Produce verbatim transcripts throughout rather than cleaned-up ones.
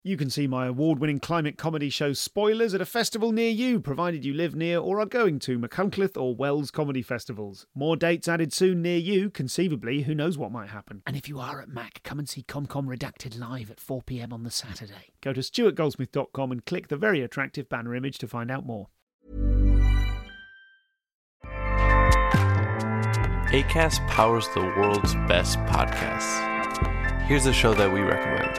You can see my award-winning climate comedy show Spoilers at a festival near you, provided you live near or are going to Machynlleth or Wells comedy festivals. More dates added soon near you, conceivably, who knows what might happen. And if you are at Mac, come and see ComCom Redacted live at four p.m. on the Saturday. Go to stuart goldsmith dot com and click the very attractive banner image to find out more. Acast powers the world's best podcasts. Here's a show that we recommend.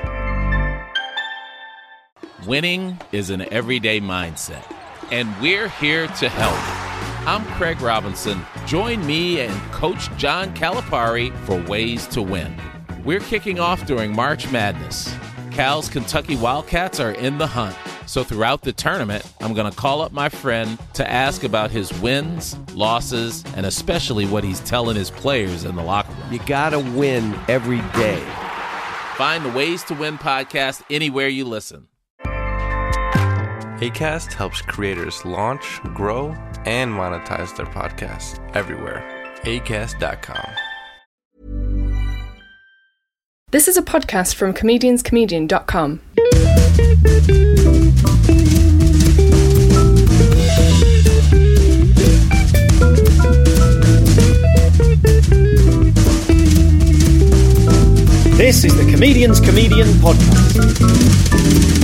Winning is an everyday mindset, and we're here to help. I'm Craig Robinson. Join me and Coach John Calipari for Ways to Win. We're kicking off during March Madness. Cal's Kentucky Wildcats are in the hunt, so throughout the tournament, I'm going to call up my friend to ask about his wins, losses, and especially what he's telling his players in the locker room. You gotta win every day. Find the Ways to Win podcast anywhere you listen. Acast helps creators launch, grow, and monetize their podcasts everywhere. acast dot com. This is a podcast from comedians comedian dot com. This is the Comedians Comedian Podcast.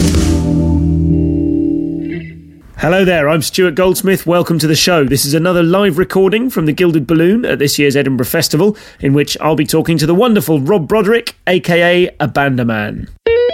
Hello there, I'm Stuart Goldsmith. Welcome to the show. This is another live recording from the Gilded Balloon at this year's Edinburgh Festival, in which I'll be talking to the wonderful Rob Broderick, aka Abandaman.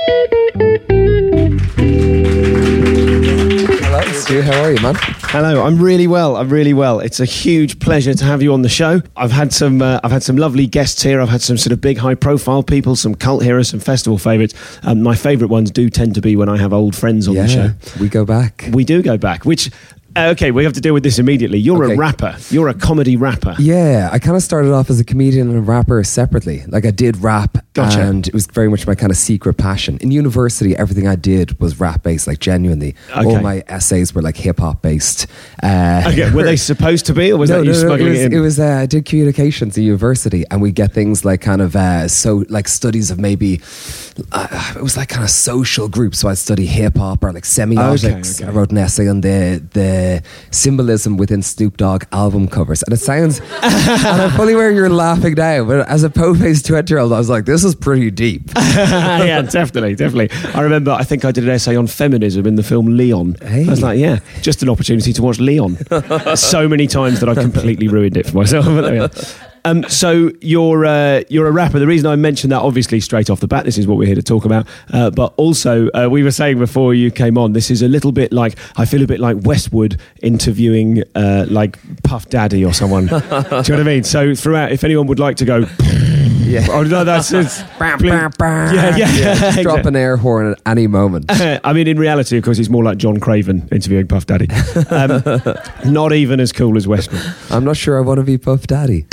Hello, Stu. How are you, man? Hello, I'm really well. I'm really well. It's a huge pleasure to have you on the show. I've had some, uh, I've had some lovely guests here. I've had some sort of big, high-profile people, some cult heroes, some festival favourites. Um, my favourite ones do tend to be when I have old friends on yeah, the show. We go back. We do go back. Which, uh, okay, we have to deal with this immediately. You're okay. a rapper. You're a comedy rapper. Yeah, I kind of started off as a comedian and a rapper separately. Like I did rap, gotcha. And it was very much my kind of secret passion. In university, everything I did was rap based. Like genuinely, okay. all my essays were like hip hop based. Uh, okay, were they supposed to be, or was no, that you no, no, smuggling it was, it in? It was. Uh, I did communications at university, and we get things like kind of uh, so like studies of maybe. Uh, it was like kind of social groups. So I'd study hip hop or like semiotics. Okay, okay. I wrote an essay on the the symbolism within Snoop Dogg album covers, and it sounds. And I'm fully aware you're laughing now, but as a po-faced twenty-year-old, I was like, "This is pretty deep." Yeah, definitely, definitely. I remember. I think I did an essay on feminism in the film Leon. Hey. I was like, yeah, just an opportunity to watch Leon. So many times that I completely ruined it for myself. But there we are. Um, so you're uh, you're a rapper. The reason I mentioned that, obviously, straight off the bat, this is what we're here to talk about. Uh, but also, uh, we were saying before you came on, this is a little bit like, I feel a bit like Westwood interviewing uh, like Puff Daddy or someone. Do you know what I mean? So throughout, if anyone would like to go... Yeah. Oh no, that's it's, Bah, bah, bah. yeah, yeah. Yeah, just Exactly. drop an air horn at any moment. I mean, in reality, of course, he's more like John Craven interviewing Puff Daddy. Um, not even as cool as Westwood. I'm not sure I want to be Puff Daddy.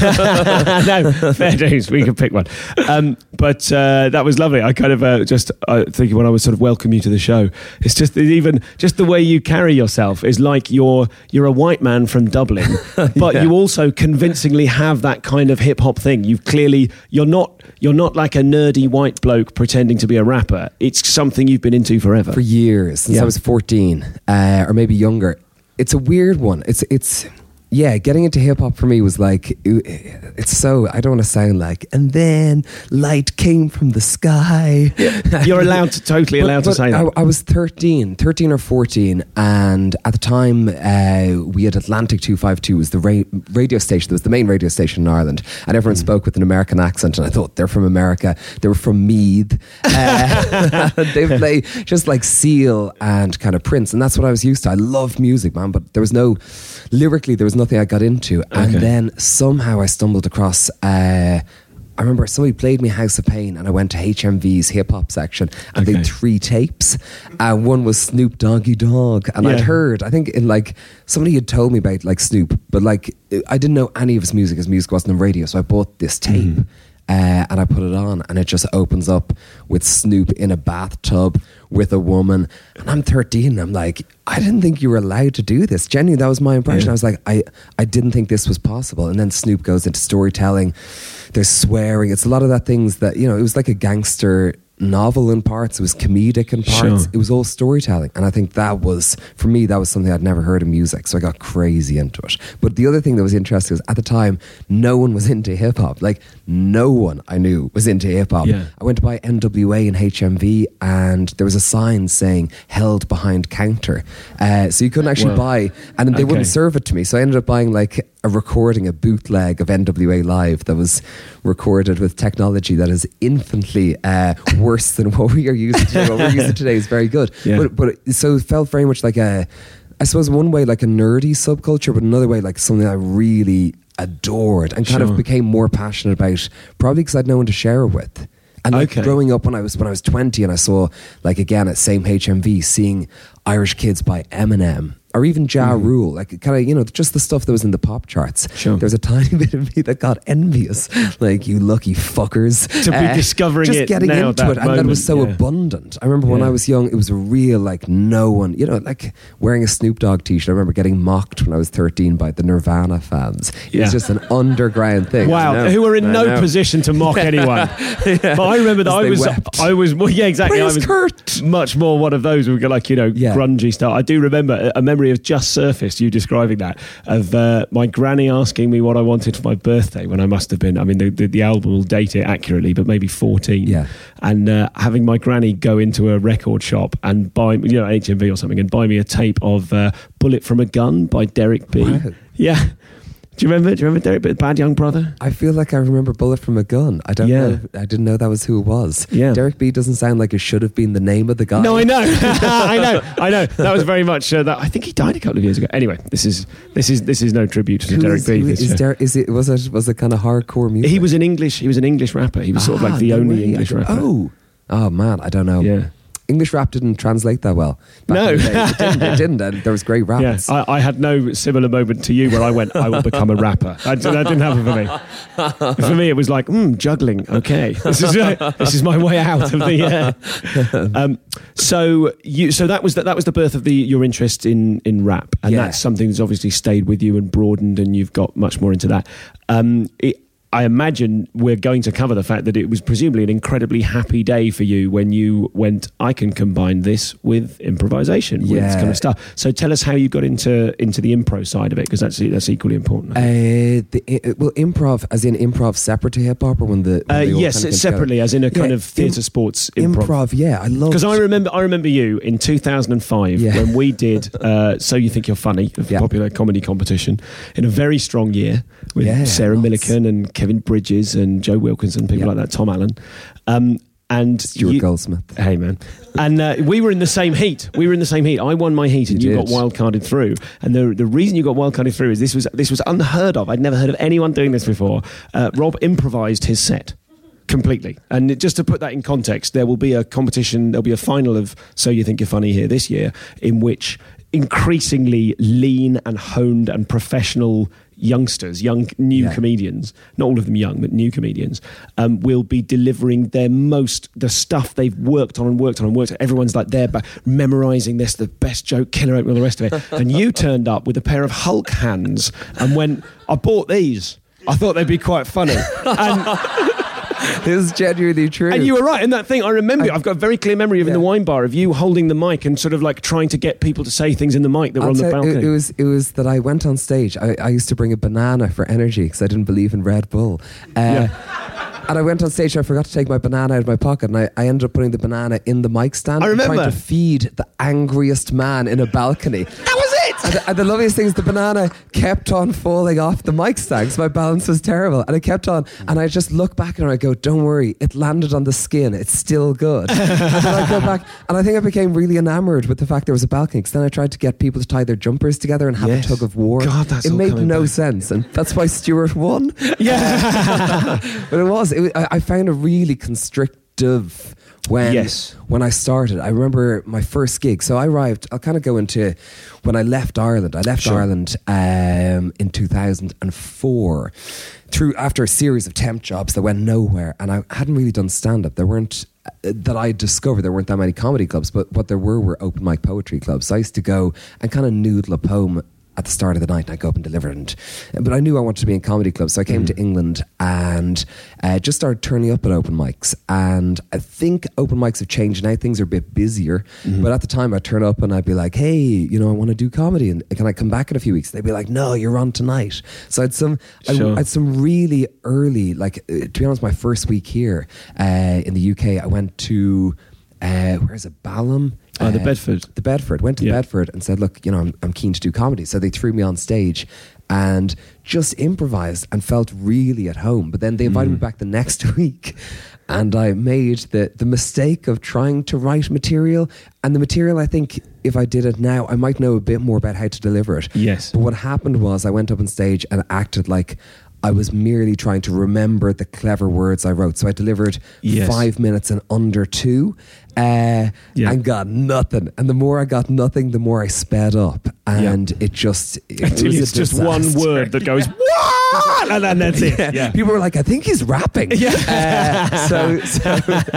No, fair dues. We can pick one. Um, but uh, that was lovely. I kind of uh, just uh, thinking when I was sort of welcome you to the show. It's just that even just the way you carry yourself is like you're you're a white man from Dublin, but Yeah. you also convincingly have that kind of hip hop thing. You've clearly you're not you're not like a nerdy white bloke pretending to be a rapper. It's something you've been into forever. For years, since Yeah. I was fourteen, uh, or maybe younger. It's a weird one. It's it's yeah, getting into hip hop for me was like, it's so, I don't want to sound like, and then light came from the sky. You're allowed to, totally But- allowed to but say that. I, I was thirteen, thirteen or fourteen, and at the time uh, we had Atlantic two fifty-two was the ra- radio station that was the main radio station in Ireland, and everyone Mm. spoke with an American accent, and I thought they're from America, they were from Meath. Uh, they play just like Seal and kind of Prince, and that's what I was used to. I loved music, man, but there was no, lyrically there was nothing I got into, and Okay. then somehow I stumbled across uh, I remember somebody played me House of Pain, and I went to H M V's hip hop section, and they Okay. had three tapes, and one was Snoop Doggy Dogg, and I'd Yeah. heard, I think in like somebody had told me about like Snoop, but like I didn't know any of his music. His music wasn't on radio, so I bought this tape. Mm. Uh, and I put it on, and it just opens up with Snoop in a bathtub with a woman, and I'm thirteen. I'm like, I didn't think you were allowed to do this. Genuinely, that was my impression. Yeah. I was like, I, I didn't think this was possible. And then Snoop goes into storytelling. There's swearing. It's a lot of that things that, you know, it was like a gangster, novel in parts, it was comedic in parts, Sure. it was all storytelling. And I think that was, for me, that was something I'd never heard in music. So I got crazy into it. But the other thing that was interesting was at the time, no one was into hip hop. Like, no one I knew was into hip hop. Yeah. I went to buy N W A and H M V, and there was a sign saying held behind counter. Uh, so you couldn't actually Wow. buy, and they Okay. wouldn't serve it to me. So I ended up buying like a recording, a bootleg of N W A Live that was recorded with technology that is infinitely uh, worse than what we are using today. What we're using today is very good. Yeah. But, but it, so it felt very much like a, I suppose one way like a nerdy subculture, but another way like something I really adored and kind Sure. of became more passionate about, probably because I had no one to share it with. And like Okay. growing up when I was when I was twenty, and I saw like again at same H M V, seeing Irish Kids by Eminem or even Ja Rule, like kind of, you know, just the stuff that was in the pop charts. Sure. There's a tiny bit of me that got envious, like, you lucky fuckers. To be discovering just it getting now, into that it. And that was so moment, yeah. abundant. I remember when Yeah. I was young, it was a real, like, no one, you know, like wearing a Snoop Dogg t-shirt. I remember getting mocked when I was thirteen by the Nirvana fans. It Yeah. was just an underground thing. I Wow, know. who were in I no know. position to mock anyone. But I remember that As I they was, wept. I was, well, yeah, exactly. I Praise was Kurt. much more one of those who were like, you know, Yeah. grungy stuff. I do remember a memory of just surfaced, you describing that, of uh, my granny asking me what I wanted for my birthday when I must have been, I mean, the, the, the album will date it accurately, but maybe fourteen. Yeah. And uh, having my granny go into a record shop and buy, you know, H M V or something, and buy me a tape of uh, Bullet from a Gun by Derek B. Wow. Yeah. Do you remember? Do you remember Derek B, Bad Young Brother? I feel like I remember Bullet from a Gun. I don't Yeah. know. I didn't know that was who it was. Yeah. Derek B doesn't sound like it should have been the name of the guy. No, I know, I know, I know. That was very much uh, that. I think he died a couple of years ago. Anyway, this is this is this is no tribute to Who Derek is, B. who this is year. Der- is it was it was it kind of hardcore music? He was an English. He was an English rapper. He was sort of like Ah, the no only way. English I don't- rapper. Oh, oh man, I don't know. Yeah. English rap didn't translate that well. back No. in the day. it didn't. It didn't. And there was great Yeah, raps. I, I had no similar moment to you where I went, I will become a rapper. I, that didn't happen for me. For me, it was like, mm, juggling. Okay, this is uh, this is my way out of the. Uh, um, so you, so that was that. That was the birth of the your interest in in rap, and Yeah. that's something that's obviously stayed with you and broadened, and you've got much more into that. Um, it, I imagine we're going to cover the fact that it was presumably an incredibly happy day for you when you went, I can combine this with improvisation, with this Yeah. kind of stuff. So tell us how you got into into the improv side of it, because that's that's equally important. Uh, the, uh, well, improv, as in improv separate to hip hop, or when the when Uh, they all yes, kind of it's came separately, together? as in a kind Yeah, of theatre im- sports improv. improv. Yeah, I love Because I remember, I remember you in two thousand five Yeah. when we did uh, "So You Think You're Funny," a Yeah. popular comedy competition, in a very strong year with Yeah, Sarah lots. Millican and Kevin Bridges and Joe Wilkinson, people Yeah. like that, Tom Allen, um, and Stuart you- Goldsmith. Hey man, and uh, we were in the same heat. We were in the same heat. I won my heat, and You you, did. got wild carded through. And the the reason you got wild carded through is this was this was unheard of. I'd never heard of anyone doing this before. Uh, Rob improvised his set completely. And just to put that in context, there will be a competition. There'll be a final of So You Think You're Funny here this year, in which increasingly lean and honed and professional youngsters, young new Yeah. comedians, not all of them young, but new comedians, um, will be delivering their most, the stuff they've worked on and worked on and worked on. Everyone's like there, but memorizing this, the best joke, killer opening, all the rest of it. And you turned up with a pair of Hulk hands and went, I bought these. I thought they'd be quite funny. And This is genuinely true. And you were right in that thing. I remember. I, I've got a very clear memory of in Yeah. the wine bar of you holding the mic and sort of like trying to get people to say things in the mic that were I'll on the tell you, balcony. it, it was it was that I went on stage. I, I used to bring a banana for energy because I didn't believe in Red Bull. Uh, Yeah. And I went on stage and I forgot to take my banana out of my pocket, and I, I ended up putting the banana in the mic stand. I and remember. trying to feed the angriest man in a balcony. That was it. And the, and the loveliest thing is the banana kept on falling off the mic stand because my balance was terrible, and it kept on. And I just look back and I go, "Don't worry, it landed on the skin. It's still good." And then I go back, and I think I became really enamoured with the fact there was a balcony. Because then I tried to get people to tie their jumpers together and have Yes. a tug of war. God, that's it all made coming no back. sense, and that's why Stuart won. Yeah. But it was. It was I, I found it really constrictive when Yes. when I started. I remember my first gig. So I arrived. I'll kind of go into when I left Ireland. I left Sure. Ireland um, in two thousand four through after a series of temp jobs that went nowhere, and I hadn't really done stand up. There weren't. That I discovered there weren't that many comedy clubs, but what there were were open mic poetry clubs. So I used to go and kind of noodle a poem at the start of the night, and I go up and deliver it. And, but I knew I wanted to be in comedy clubs, so I came mm. to England and uh, just started turning up at open mics. And I think open mics have changed now; things are a bit busier. Mm-hmm. But at the time, I'd turn up and I'd be like, "Hey, you know, I want to do comedy, and can I come back in a few weeks?" They'd be like, "No, you're on tonight." So I had some, sure. I, I had some really early, like uh, to be honest, my first week here uh, in the U K, I went to uh, where's it, Balham. Oh, the uh, Bedford. The Bedford. Went to yeah. Bedford and said, look, you know, I'm, I'm keen to do comedy. So they threw me on stage and just improvised and felt really at home. But then they invited mm. me back the next week and I made the, the mistake of trying to write material. And the material, I think, if I did it now, I might know a bit more about how to deliver it. Yes. But what happened was I went up on stage and acted like I was merely trying to remember the clever words I wrote. So I delivered yes. five minutes in under two uh, yeah. and got nothing. And the more I got nothing, the more I sped up. And yeah. it just... It Until was it's a just disaster. one word that goes, what? And then that's it. Yeah. Yeah. People were like, I think he's rapping. Yeah. Uh, so, so,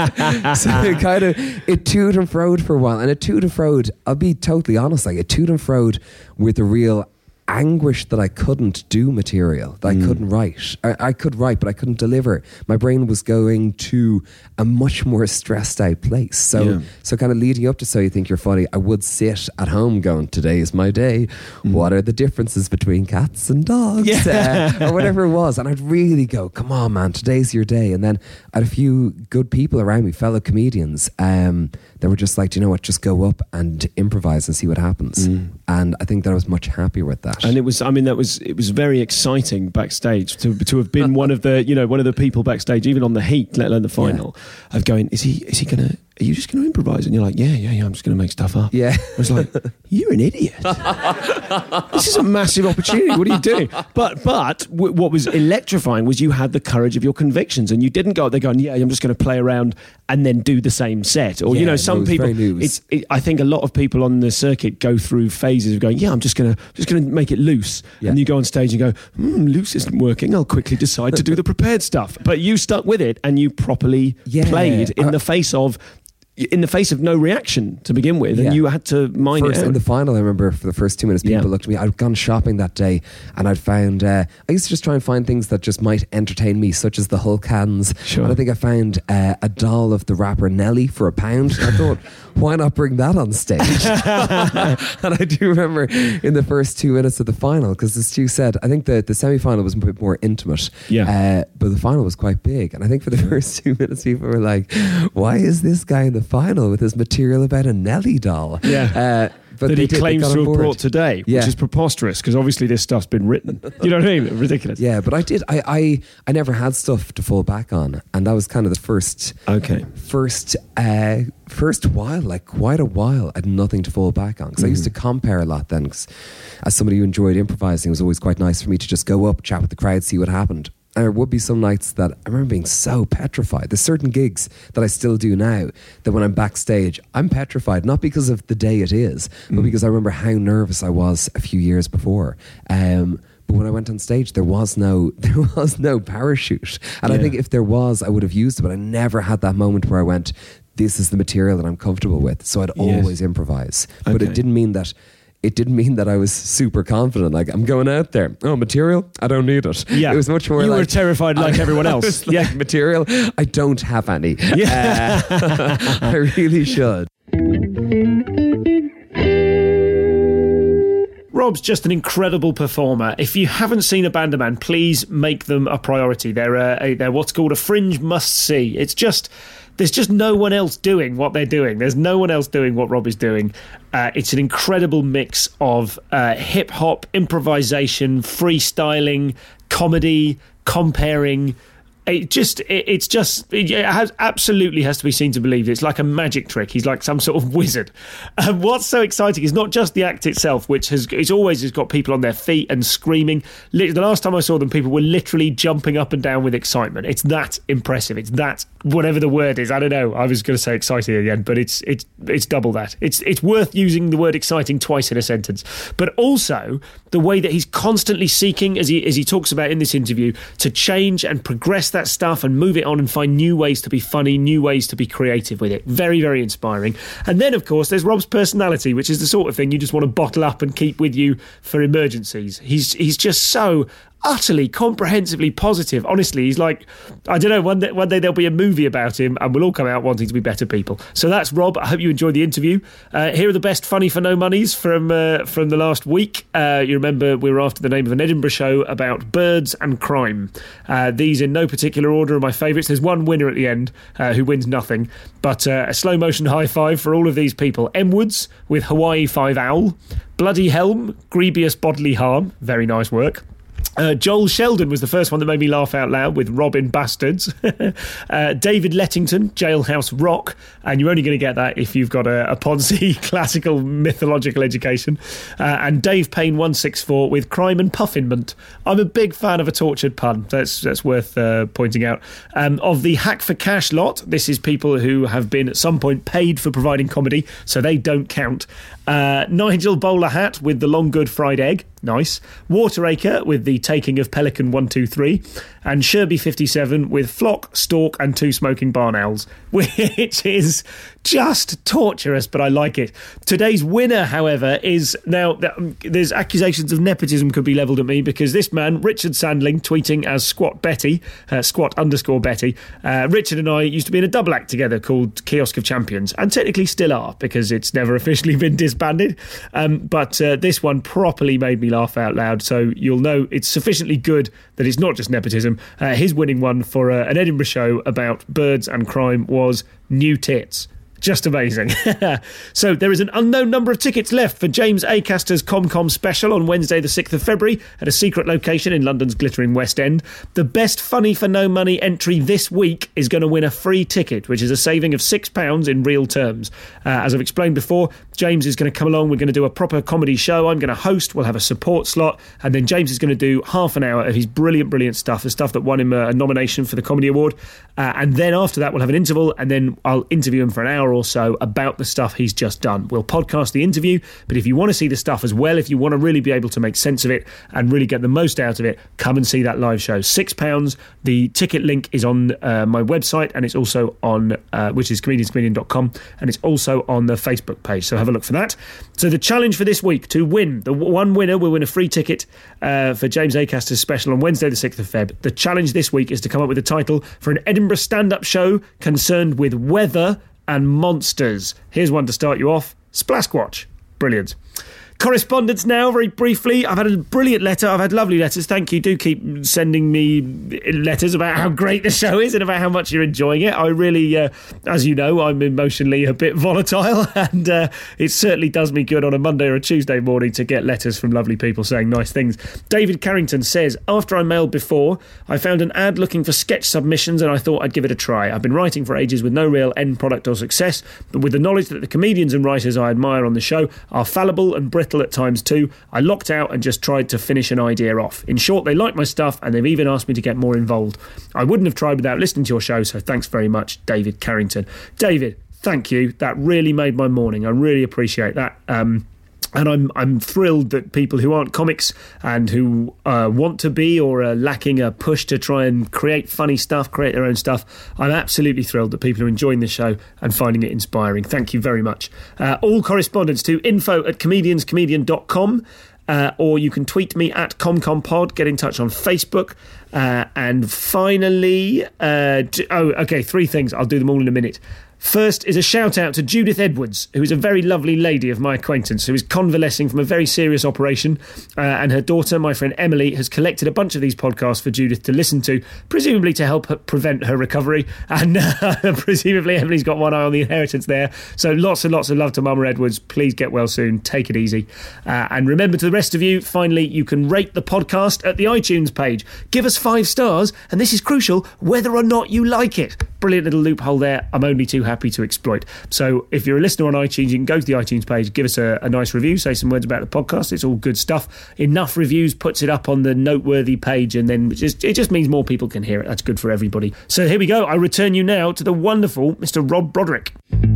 so it kind of, it toed and froed for a while. And it toed and froed, I'll be totally honest, like it toed and froed with a real anguish that I couldn't do material, that mm. I couldn't write. I, I could write, but I couldn't deliver. My brain was going to a much more stressed out place. So, yeah. so kind of leading up to So You Think You're Funny, I would sit at home going, today is my day. Mm. What are the differences between cats and dogs? Yeah. Uh, or whatever it was. And I'd really go, come on, man, today's your day. And then I had a few good people around me, fellow comedians, um, that were just like, do you know what, just go up and improvise and see what happens. Mm. And I think that I was much happier with that. And it was, I mean, that was, it was very exciting backstage to to have been one of the, you know, one of the people backstage, even on the heat, let alone the final, yeah. of going, is he, is he going to, are you just going to improvise? And you're like, yeah, yeah, yeah, I'm just going to make stuff up. Yeah. I was like, you're an idiot. This is a massive opportunity. What are you doing? But but w- what was electrifying was you had the courage of your convictions and you didn't go out there going, yeah, I'm just going to play around and then do the same set. Or, yeah, you know, some no, people, it's, it, I think a lot of people on the circuit go through phases of going, yeah, I'm just going to just going to make it loose. Yeah. And you go on stage and go, hmm, loose isn't working. I'll quickly decide to do the prepared stuff. But you stuck with it and you properly yeah. played in uh, the face of in the face of no reaction to begin with, and yeah. you had to mind first, it out. In the final, I remember for the first two minutes, people yeah. looked at me. I'd gone shopping that day, and I'd found, uh, I used to just try and find things that just might entertain me, such as the Hulk hands. Sure. And I think I found uh, a doll of the rapper Nelly for a pound. And I thought, why not bring that on stage? And I do remember in the first two minutes of the final, because as Stu said, I think the, the semi-final was a bit more intimate, yeah. uh, but the final was quite big. And I think for the first two minutes, people were like, why is this guy in the final with his material about a Nelly doll? Yeah. Uh, but that he did, claims to have brought today, yeah. which is preposterous because obviously this stuff's been written. You know what I mean? Ridiculous. Yeah, but I did. I, I I never had stuff to fall back on, and that was kind of the first. Okay. First, uh, first while, like quite a while, I had nothing to fall back on because mm. I used to compare a lot then. Cause as somebody who enjoyed improvising, it was always quite nice for me to just go up, chat with the crowd, see what happened. And there would be some nights that I remember being so petrified. There's certain gigs that I still do now that when I'm backstage, I'm petrified, not because of the day it is, mm. but because I remember how nervous I was a few years before. Um, but when I went on stage, there was no there was no parachute. And yeah. I think if there was, I would have used it, but I never had that moment where I went, this is the material that I'm comfortable with. So I'd yes. always improvise. Okay. But it didn't mean that It didn't mean that I was super confident. Like, I'm going out there. Oh, material? I don't need it. Yeah. It was much more you like... You were terrified like I, everyone else. Like, yeah. Material? I don't have any. Yeah. Uh, I really should. Rob's just an incredible performer. If you haven't seen Abandoman, please make them a priority. They're, a, they're what's called a fringe must-see. It's just... There's just no one else doing what they're doing. There's no one else doing what Rob is doing. Uh, it's an incredible mix of uh, hip-hop, improvisation, freestyling, comedy, comparing. It just, it, it's just, it has, absolutely has to be seen to believe. It's like a magic trick. He's like some sort of wizard. And what's so exciting is not just the act itself, which has, it's always has got people on their feet and screaming. The last time I saw them, people were literally jumping up and down with excitement. It's that impressive. It's that whatever the word is. I don't know. I was going to say exciting again, but it's it's it's double that. It's it's worth using the word exciting twice in a sentence. But also the way that he's constantly seeking, as he as he talks about in this interview, to change and progress that stuff and move it on and find new ways to be funny, new ways to be creative with it. Very, very inspiring. And then, of course, there's Rob's personality, which is the sort of thing you just want to bottle up and keep with you for emergencies. He's he's just so utterly, comprehensively positive. Honestly, he's like, I don't know, one day, one day there'll be a movie about him and we'll all come out wanting to be better people. So that's Rob. I hope you enjoyed the interview. Uh, here are the best funny for no monies from uh, from the last week. Uh, you remember we were after the name of an Edinburgh show about birds and crime. Uh, these in no particular order are my favourites. There's one winner at the end uh, who wins nothing, but uh, a slow motion high five for all of these people. M. Woods with Hawaii five Owl. Bloody Helm, Grievous Bodily Harm. Very nice work. Uh, Joel Sheldon was the first one that made me laugh out loud with Robin Bastards. uh, David Lettington, Jailhouse Rock, and you're only going to get that if you've got a, a Ponzi classical mythological education. Uh, and Dave Payne one six four with Crime and Puffinment. I'm a big fan of a tortured pun. That's that's worth uh, pointing out. Um, of the Hack for Cash lot, this is people who have been at some point paid for providing comedy, so they don't count. Uh, Nigel Bowler Hat with the Long Good Fried Egg. Nice. Wateracre with the Taking of Pelican one two three. And Sherby fifty-seven with Flock, Stork and Two Smoking Barn Owls, which is just torturous, but I like it. Today's winner, however, is now there's accusations of nepotism could be levelled at me because this man, Richard Sandling, tweeting as Squat Betty, uh, Squat underscore Betty. Uh, Richard and I used to be in a double act together called Kiosk of Champions, and technically still are because it's never officially been disbanded. Um, but uh, this one properly made me laugh out loud, so you'll know it's sufficiently good that it's not just nepotism. Uh, his winning one for uh, an Edinburgh show about birds and crime was New Tits. Just amazing. So there is an unknown number of tickets left for James Acaster's ComCom special on Wednesday the sixth of February at a secret location in London's glittering West End. The best funny for no money entry this week is going to win a free ticket, which is a saving of six pounds in real terms. Uh, as I've explained before, James is going to come along. We're going to do a proper comedy show. I'm going to host. We'll have a support slot. And then James is going to do half an hour of his brilliant, brilliant stuff, the stuff that won him a, a nomination for the Comedy Award. Uh, and then after that, we'll have an interval, and then I'll interview him for an hour or so about the stuff he's just done. We'll podcast the interview, but if you want to see the stuff as well, if you want to really be able to make sense of it and really get the most out of it, come and see that live show. Six pounds. The ticket link is on uh, my website, and it's also on, uh, which is comedians comedian dot com, and it's also on the Facebook page, so have a look for that. So the challenge for this week, to win, the one winner will win a free ticket uh, for James Acaster's special on Wednesday the sixth of February. The challenge this week is to come up with a title for an Edinburgh stand-up show concerned with weather and monsters. Here's one to start you off. Splasquatch. Brilliant. Correspondence now, very briefly. I've had a brilliant letter. I've had lovely letters. Thank you. Do keep sending me letters about how great the show is and about how much you're enjoying it. I really, uh, as you know, I'm emotionally a bit volatile, and uh, it certainly does me good on a Monday or a Tuesday morning to get letters from lovely people saying nice things. David Carrington says, after I mailed before, I found an ad looking for sketch submissions and I thought I'd give it a try. I've been writing for ages with no real end product or success, but with the knowledge that the comedians and writers I admire on the show are fallible and brittle at times too, I locked out and just tried to finish an idea off. In short, they like my stuff and they've even asked me to get more involved. I wouldn't have tried without listening to your show, so thanks very much, David Carrington. David, thank you. That really made my morning. I really appreciate that. Um, And I'm I'm thrilled that people who aren't comics and who uh, want to be or are lacking a push to try and create funny stuff, create their own stuff, I'm absolutely thrilled that people are enjoying the show and finding it inspiring. Thank you very much. Uh, all correspondence to info at comedians comedian dot com. Uh, or you can tweet me at ComComPod, get in touch on Facebook. Uh, and finally, uh, d- oh, okay, three things. I'll do them all in a minute. First is a shout out to Judith Edwards, who is a very lovely lady of my acquaintance who is convalescing from a very serious operation, uh, and her daughter, my friend Emily, has collected a bunch of these podcasts for Judith to listen to, presumably to help her prevent her recovery, and uh, presumably Emily's got one eye on the inheritance there. So lots and lots of love to Mama Edwards. Please get well soon. Take it easy. Uh, and remember, to the rest of you, finally, you can rate the podcast at the iTunes page. Give us five stars, and this is crucial, whether or not you like it. Brilliant little loophole there. I'm only too happy happy to exploit. So if you're a listener on iTunes, you can go to the iTunes page, give us a, a nice review, say some words about the podcast. It's all good stuff. Enough reviews puts it up on the noteworthy page, and then it just, it just means more people can hear it. That's good for everybody. So here we go. I return you now to the wonderful Mister Rob Broderick.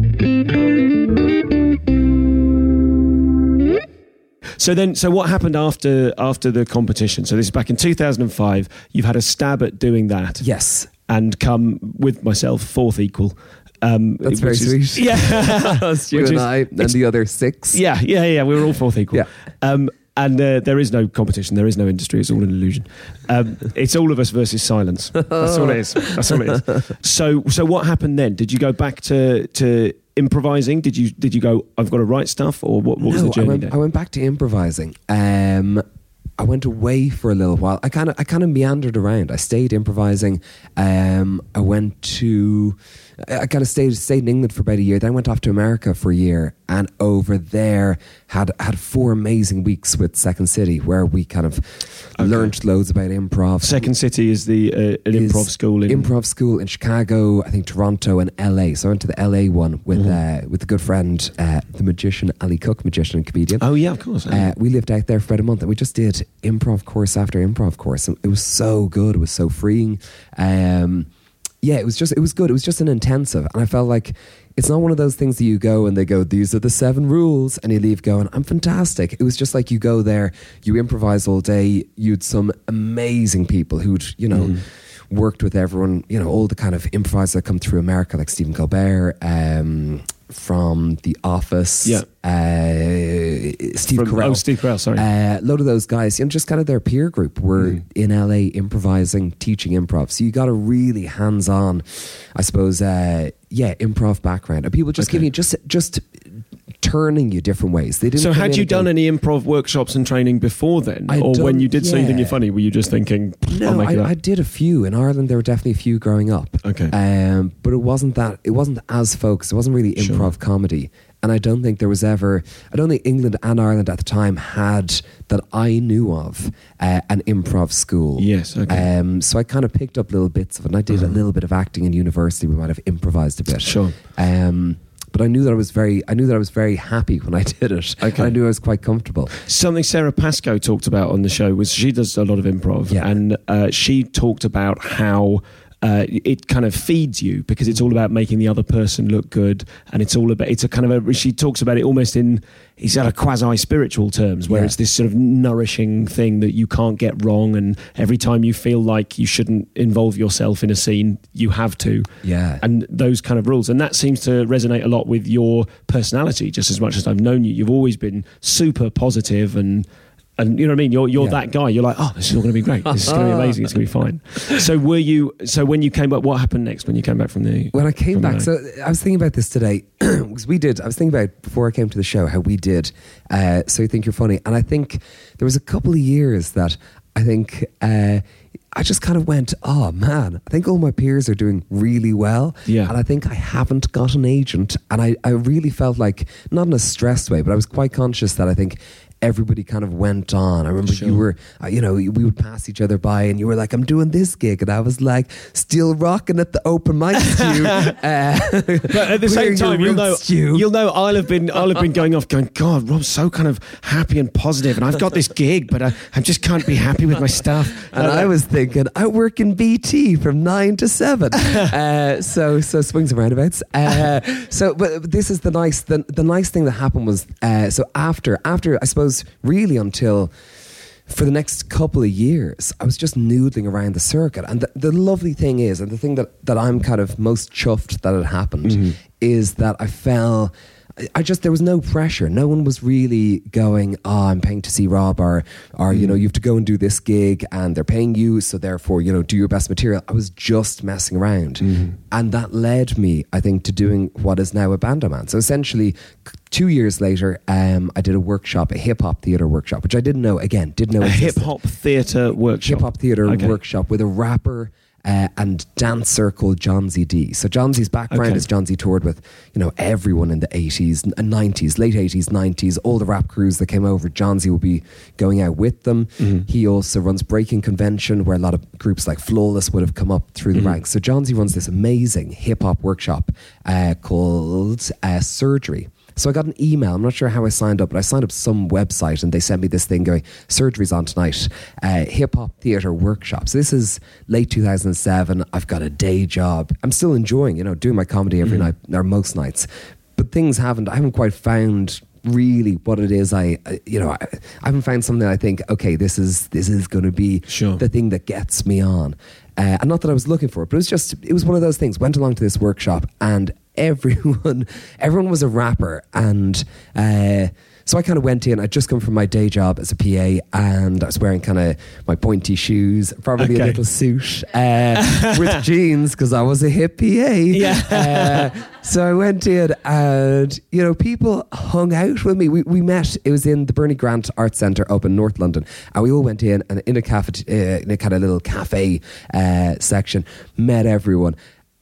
So then, so what happened after after the competition? So this is back in two thousand five. You've had a stab at doing that. Yes. And come with myself fourth equal. Um, That's very is, sweet. Yeah. That's you Which and is, I and the other six. Yeah, yeah, yeah. We were all fourth equal. Yeah. Um, and uh, there is no competition. There is no industry. It's all an illusion. Um, it's all of us versus silence. That's all it is. That's all it is. So, so what happened then? Did you go back to to improvising? Did you did you go, I've got to write stuff, or what, what no, was the journey I went, there? I went back to improvising. Um, I went away for a little while. I kind of I kind of meandered around. I stayed improvising. Um, I went to I kind of stayed stayed in England for about a year. Then I went off to America for a year, and over there had had four amazing weeks with Second City, where we kind of okay. learned loads about improv. Second City is the uh, an is improv school in improv school in Chicago, I think Toronto and L A. So I went to the L A one with mm-hmm. uh, with a good friend, uh, the magician Ali Cook, magician and comedian. Oh yeah, of course. Uh, we lived out there for about a month, and we just did improv course after improv course, and it was so good. It was so freeing. Um, yeah, it was just it was good. It was just an intensive, and I felt like it's not one of those things that you go and they go, these are the seven rules, and you leave going, I'm fantastic. It was just like you go there, you improvise all day, you'd some amazing people who'd, you know, mm. worked with everyone, you know, all the kind of improvisers that come through America, like Stephen Colbert, um, from The Office, yeah. uh, Steve from, Carell. Oh, Steve Carell, sorry. A uh, load of those guys, you know, just kind of their peer group were mm. in L A improvising, teaching improv. So you got a really hands-on, I suppose, uh, yeah, improv background. And people just okay. giving you, just, just turning you different ways. They didn't. So had you done go, any improv workshops and training before then? I'd or done, when you did yeah. something funny, were you just thinking, no, I'll make I, it up? I did a few. In Ireland, there were definitely a few growing up. Okay. Um, but it wasn't that, it wasn't as focused. It wasn't really improv sure. comedy. And I don't think there was ever, I don't think England and Ireland at the time had, that I knew of, uh, an improv school. Yes, okay. Um, so I kind of picked up little bits of it, and I did uh-huh. a little bit of acting in university. We might have improvised a bit. Sure. Um, but I knew that I was very, I knew that I was very happy when I did it. Okay. I knew I was quite comfortable. Something Sarah Pascoe talked about on the show was she does a lot of improv, Yeah. and uh, she talked about how Uh, it kind of feeds you because it's all about making the other person look good, and it's all about, it's a kind of a, she talks about it almost in, he's got a quasi spiritual terms where yeah. it's this sort of nourishing thing that you can't get wrong, and every time you feel like you shouldn't involve yourself in a scene, you have to. Yeah. And those kind of rules, and that seems to resonate a lot with your personality. Just as much as I've known you, you've always been super positive, and And you know what I mean? You're you're Yeah. that guy. You're like, oh, this is all going to be great. This is going to be amazing. It's going to be fine. So were you? So when you came back, what happened next when you came back from the? When I came from back, the- so I was thinking about this today because we did. I was thinking about before I came to the show how we did. Uh, so you think you're funny, and I think there was a couple of years that I think uh, I just kind of went, oh man, I think all my peers are doing really well, Yeah. and I think I haven't got an agent, and I I really felt like, not in a stressed way, but I was quite conscious that I think everybody kind of went on. I remember Sure. you were, uh, you know, we would pass each other by and you were like, I'm doing this gig. And I was like, still rocking at the open mic, Stu. Uh, But at the same time, you'll know, Stu. you'll know I'll have been, I'll have been going off going, God, Rob's so kind of happy and positive, and I've got this gig, but I, I just can't be happy with my stuff. And I was thinking, I work in B T from nine to seven. uh, so, so swings and roundabouts. Uh, so, but this is the nice, the, the nice thing that happened was, uh, so after, after, I suppose, really until for the next couple of years, I was just noodling around the circuit. And the, the lovely thing is, and the thing that, that I'm kind of most chuffed that it happened, mm-hmm. is that I fell... I just, there was no pressure. No one was really going, oh, I'm paying to see Rob, or, or mm. you know, you have to go and do this gig and they're paying you, so therefore, you know, do your best material. I was just messing around. Mm. And that led me, I think, to doing what is now a Bandoman. So essentially, two years later, um, I did a workshop, a hip-hop theatre workshop, which I didn't know, again, didn't know A existed. hip-hop theatre workshop. Hip-hop theatre okay. workshop with a rapper, uh, and dancer called John Z D. So John Z's background Okay. is John Z toured with, you know, everyone in the eighties and nineties, late eighties, nineties, all the rap crews that came over. John Z will be going out with them. Mm-hmm. He also runs Breaking Convention, where a lot of groups like Flawless would have come up through the Mm-hmm. ranks. So John Z runs this amazing hip hop workshop uh, called uh, Surgery. So I got an email. I'm not sure how I signed up, but I signed up some website and they sent me this thing going, Surgery's on tonight, uh, hip hop theatre workshop. So this is late two thousand seven. I've got a day job. I'm still enjoying, you know, doing my comedy every night or most nights. But things haven't, I haven't quite found really what it is. I, I you know, I, I haven't found something I think, okay, this is, this is going to be Sure. the thing that gets me on. Uh, and not that I was looking for it, but it was just, it was one of those things. Went along to this workshop and everyone, everyone was a rapper. And uh, so I kind of went in. I'd just come from my day job as a P A and I was wearing kind of my pointy shoes, probably Okay. a little suit uh, with jeans because I was a hip P A. Yeah. Uh, so I went in and, you know, people hung out with me. We, we met, it was in the Bernie Grant Arts Centre up in North London. And we all went in and in a cafe, uh, in a kind of little cafe uh, section, met everyone.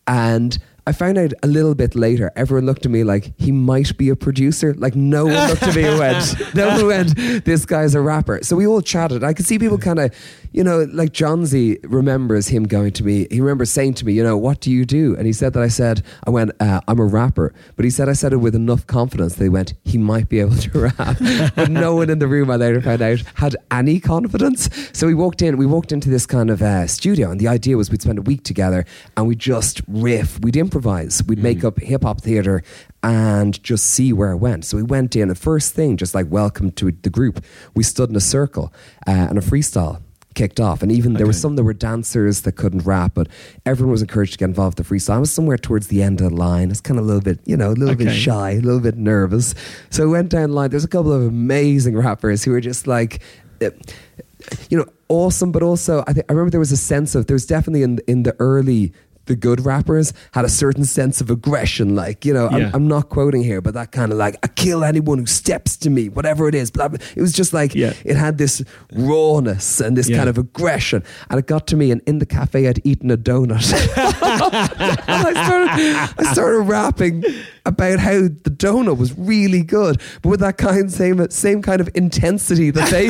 And I found out a little bit later, everyone looked at me like he might be a producer. Like no one looked at me and went, no one went, this guy's a rapper. So we all chatted. I could see people kind of, you know, like John Z remembers him going to me. He remembers saying to me, you know, what do you do? And he said that I said, I went, uh, I'm a rapper. But he said I said it with enough confidence. They went, he might be able to rap. But no one in the room, I later found out, had any confidence. So we walked in, we walked into this kind of uh, studio. And the idea was we'd spend a week together and we'd just riff. We'd improvise. We'd make up hip hop theatre and just see where it went. So we went in, and first thing, just like welcome to the group, we stood in a circle uh, and a freestyle kicked off. And even there were some that were dancers that couldn't rap, but everyone was encouraged to get involved with the freestyle. I was somewhere towards the end of the line. It's kind of a little bit, you know, a little bit Okay. shy, a little bit nervous. So I went down the line. There's a couple of amazing rappers who were just like, uh, you know, awesome, but also I think I remember there was a sense of, there was definitely in in the early, the good rappers had a certain sense of aggression, like, you know, Yeah. I'm, I'm not quoting here, but that kind of like, I kill anyone who steps to me, whatever it is, blah, blah. It was just like, Yeah. it had this rawness and this Yeah. kind of aggression. And it got to me, and in the cafe I'd eaten a donut. and I started, I started rapping about how the donut was really good, but with that kind same same kind of intensity that they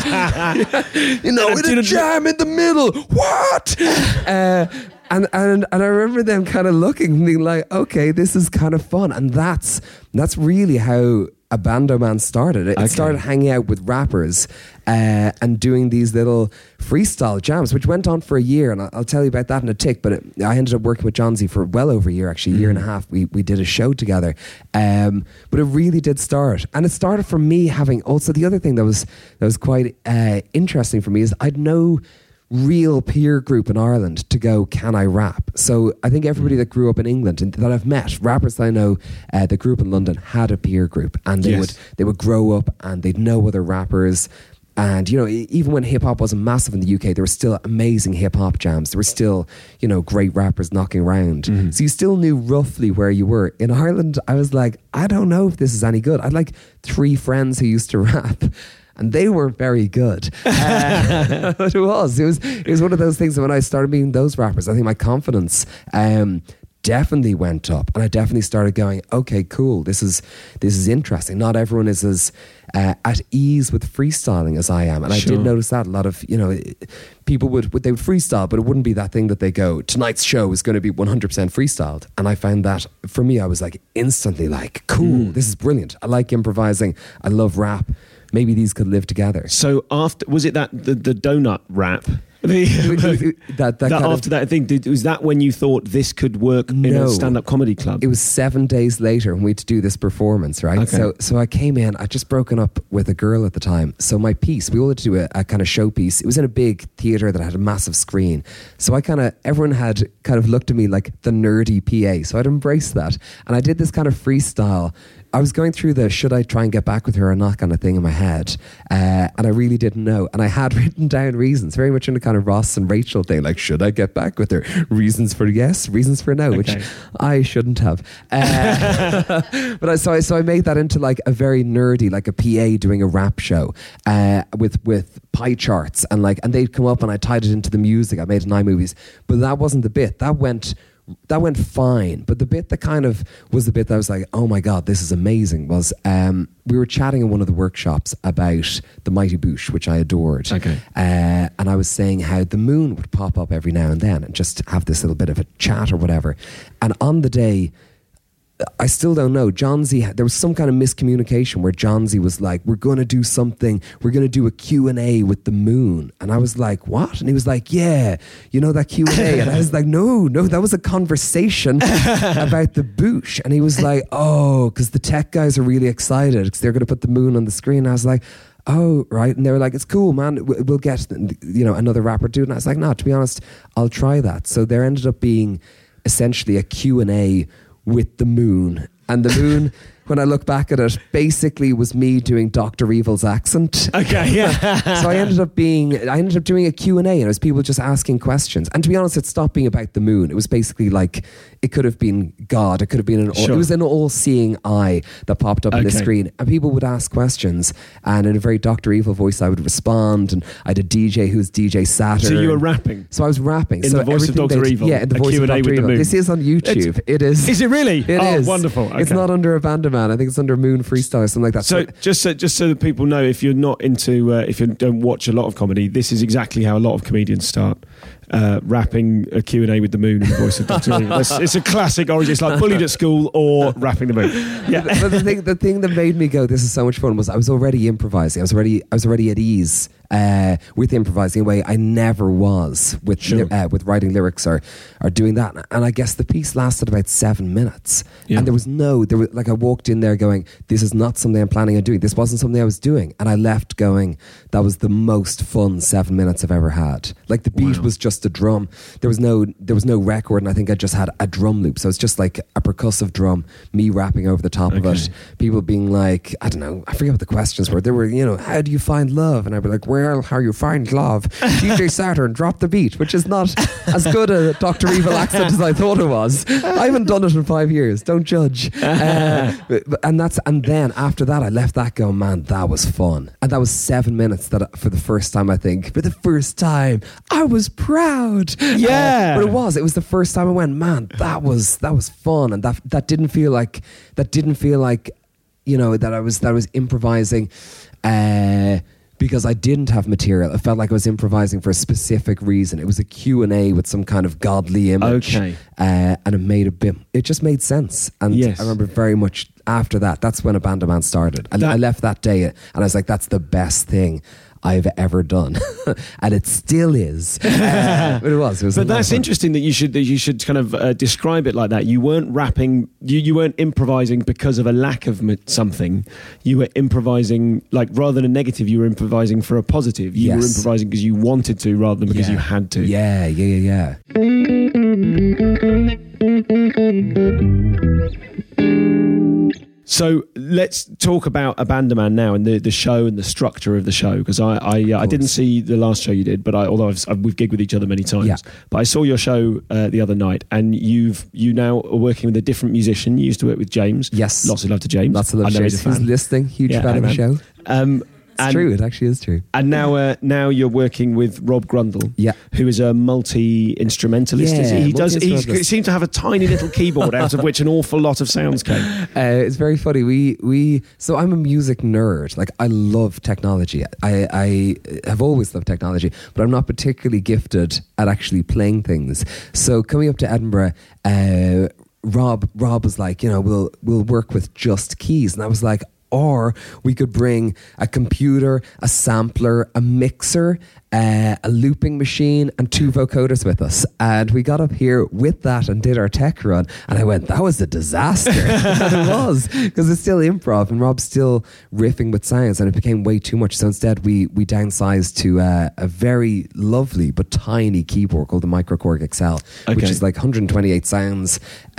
had. you know, And I with a didn't- jam in the middle. What? Uh, And, and and I remember them kind of looking and being like, okay, this is kind of fun. And that's that's really how a Bando Man started. It, Okay. it started hanging out with rappers uh, and doing these little freestyle jams, which went on for a year. And I'll, I'll tell you about that in a tick. But it, I ended up working with John Z for well over a year, actually, a year and a half. We we did a show together. Um, but it really did start. And it started from me having, also the other thing that was, that was quite uh, interesting for me is I'd no real peer group in Ireland to go, can I rap? So I think everybody that grew up in England and that I've met, rappers that I know uh, that grew up in London, had a peer group, and they Yes. would they would grow up and they'd know other rappers. And, you know, e- even when hip hop wasn't massive in the U K, there were still amazing hip hop jams. There were still, you know, great rappers knocking around. So you still knew roughly where you were. In Ireland, I was like, I don't know if this is any good. I had like three friends who used to rap. And they weren't very good. Uh, it was. It was. It was one of those things that when I started meeting those rappers, I think my confidence um, definitely went up, and I definitely started going, okay, cool. This is this is interesting. Not everyone is as uh, at ease with freestyling as I am, and I Sure. did notice that a lot of, you know, people would would- they would freestyle, but it wouldn't be that thing that they go, tonight's show is going to be one hundred percent freestyled. And I found that for me, I was like instantly like, cool. This is brilliant. I like improvising. I love rap. Maybe these could live together. So after, was it that the, the donut rap? The, that, that, that kind after of, that thing, did, was that when you thought this could work in No. a stand-up comedy club? it was seven days later when we had to do this performance, right? Okay. So so I came in, I'd just broken up with a girl at the time. So my piece, we all had to do a, a kind of showpiece. It was in a big theatre that had a massive screen. So I kind of, everyone had kind of looked at me like the nerdy P A. So I'd embraced that. And I did this kind of freestyle I was going through the should I try and get back with her or not kind of thing in my head, uh, and I really didn't know. And I had written down reasons, very much in the kind of Ross and Rachel thing, like should I get back with her? Reasons for yes, reasons for no, okay. which I shouldn't have. Uh, but I, so I so I made that into like a very nerdy, like a P A doing a rap show uh, with with pie charts and like, and they'd come up and I tied it into the music. I made nine movies, but that wasn't the bit. That went. That went fine, but the bit that kind of was the bit that I was like, oh my God, this is amazing, was um, we were chatting in one of the workshops about the Mighty Boosh, which I adored. Okay. Uh, and I was saying how the moon would pop up every now and then and just have this little bit of a chat or whatever. And on the day, I still don't know. John Z, there was some kind of miscommunication where John Z was like, we're going to do something. We're going to do a Q and A with the moon. And I was like, what? And he was like, yeah, you know that Q and A? And I was like, no, no, that was a conversation about the Boosh. And he was like, oh, because the tech guys are really excited because they're going to put the moon on the screen. And I was like, oh, right. And they were like, it's cool, man. We'll get, you know, another rapper dude. And I was like, no, to be honest, I'll try that. So there ended up being essentially a Q and A with the moon. And the moon, when I look back at it, basically was me doing Doctor Evil's accent. Okay, yeah. So I ended up being, I ended up doing a Q and A, and it was people just asking questions. And to be honest, it stopped being about the moon. It was basically like, it could have been God. It could have been an, all, sure. it was an all-seeing eye that popped up okay. on the screen. And people would ask questions, and in a very Doctor Evil voice, I would respond. And I had a D J who's D J Saturn. So you were rapping? So I was rapping. In so the voice of Doctor Evil? Yeah, in the a voice Q and A of Doctor with Evil. The moon. This is on YouTube. It's, it is. Is it really? It oh, is. wonderful. Okay. It's not under a Bandaman. I think it's under Moon Freestyle or something like that. So, so just so just so that people know, if you're not into, uh, if you don't watch a lot of comedy, this is exactly how a lot of comedians start. Uh, rapping a Q and A with the moon in the voice of Doctor Evil. It's, it's a classic origin. It's like Bullied at School or rapping the moon. Yeah. But the thing, the thing that made me go, this is so much fun, was I was already improvising. I was already, I was already at ease uh, with improvising in a way I never was with sure. uh, with writing lyrics or or doing that. And I guess the piece lasted about seven minutes. Yeah. And there was no, there was like I walked in there going, this is not something I'm planning on doing. This wasn't something I was doing. And I left going, that was the most fun seven minutes I've ever had. Like the beat wow. was just a drum. There was no there was no record, and I think I just had a drum loop. So it's just like a percussive drum, me rapping over the top okay. of it. People being like, I don't know, I forget what the questions were. They were, you know, how do you find love? And I'd be like, well, how you find love? D J Saturn, drop the beat, which is not as good a Doctor Evil accent as I thought it was. I haven't done it in five years. Don't judge. Uh, and that's and then after that, I left that going, man, that was fun. And that was seven minutes that for the first time, I think, for the first time, I was proud. Yeah, uh, but it was. It was the first time I went, man, that was that was fun, and that that didn't feel like that didn't feel like, you know, that I was that I was improvising uh, because I didn't have material. It felt like I was improvising for a specific reason. It was a Q and A with some kind of godly image, okay, uh, and it made a bit. It just made sense, and yes. I remember very much after that. That's when Abandoman started. I, I left that day, and I was like, that's the best thing I've ever done. And it still is. Uh, but it was. It was but that's interesting that you should that you should kind of uh, describe it like that. You weren't rapping, you, you weren't improvising because of a lack of something. You were improvising, like, rather than a negative, you were improvising for a positive. You yes. were improvising because you wanted to rather than because yeah. you had to. Yeah, yeah, yeah, yeah. So let's talk about Abandoman now and the, the show and the structure of the show, because I I, uh, I didn't see the last show you did, but I, although I've, I've, we've gigged with each other many times, yeah. but I saw your show uh, the other night, and you've you now are working with a different musician. You used to work with James. Yes, lots of love to James. Lots of love to James. He's listening. Huge yeah, fan of the show. Um, It's and, true. It actually is true. And now, uh, now you're working with Rob Grundle, yeah. who is a multi-instrumentalist. Yeah, is he? he does. He seems to have a tiny little keyboard out of which an awful lot of sounds came. Uh, it's very funny. We we. So I'm a music nerd. Like, I love technology. I I have always loved technology, but I'm not particularly gifted at actually playing things. So coming up to Edinburgh, Uh, Rob Rob was like, you know, we'll we'll work with just keys, and I was like, or we could bring a computer, a sampler, a mixer, uh, a looping machine, and two vocoders with us. And we got up here with that and did our tech run. And I went, that was a disaster. It was, because it's still improv and Rob's still riffing with sounds, and it became way too much. So instead, we we downsized to uh, a very lovely but tiny keyboard called the Microkorg X L, Okay. which is like one hundred twenty-eight sounds.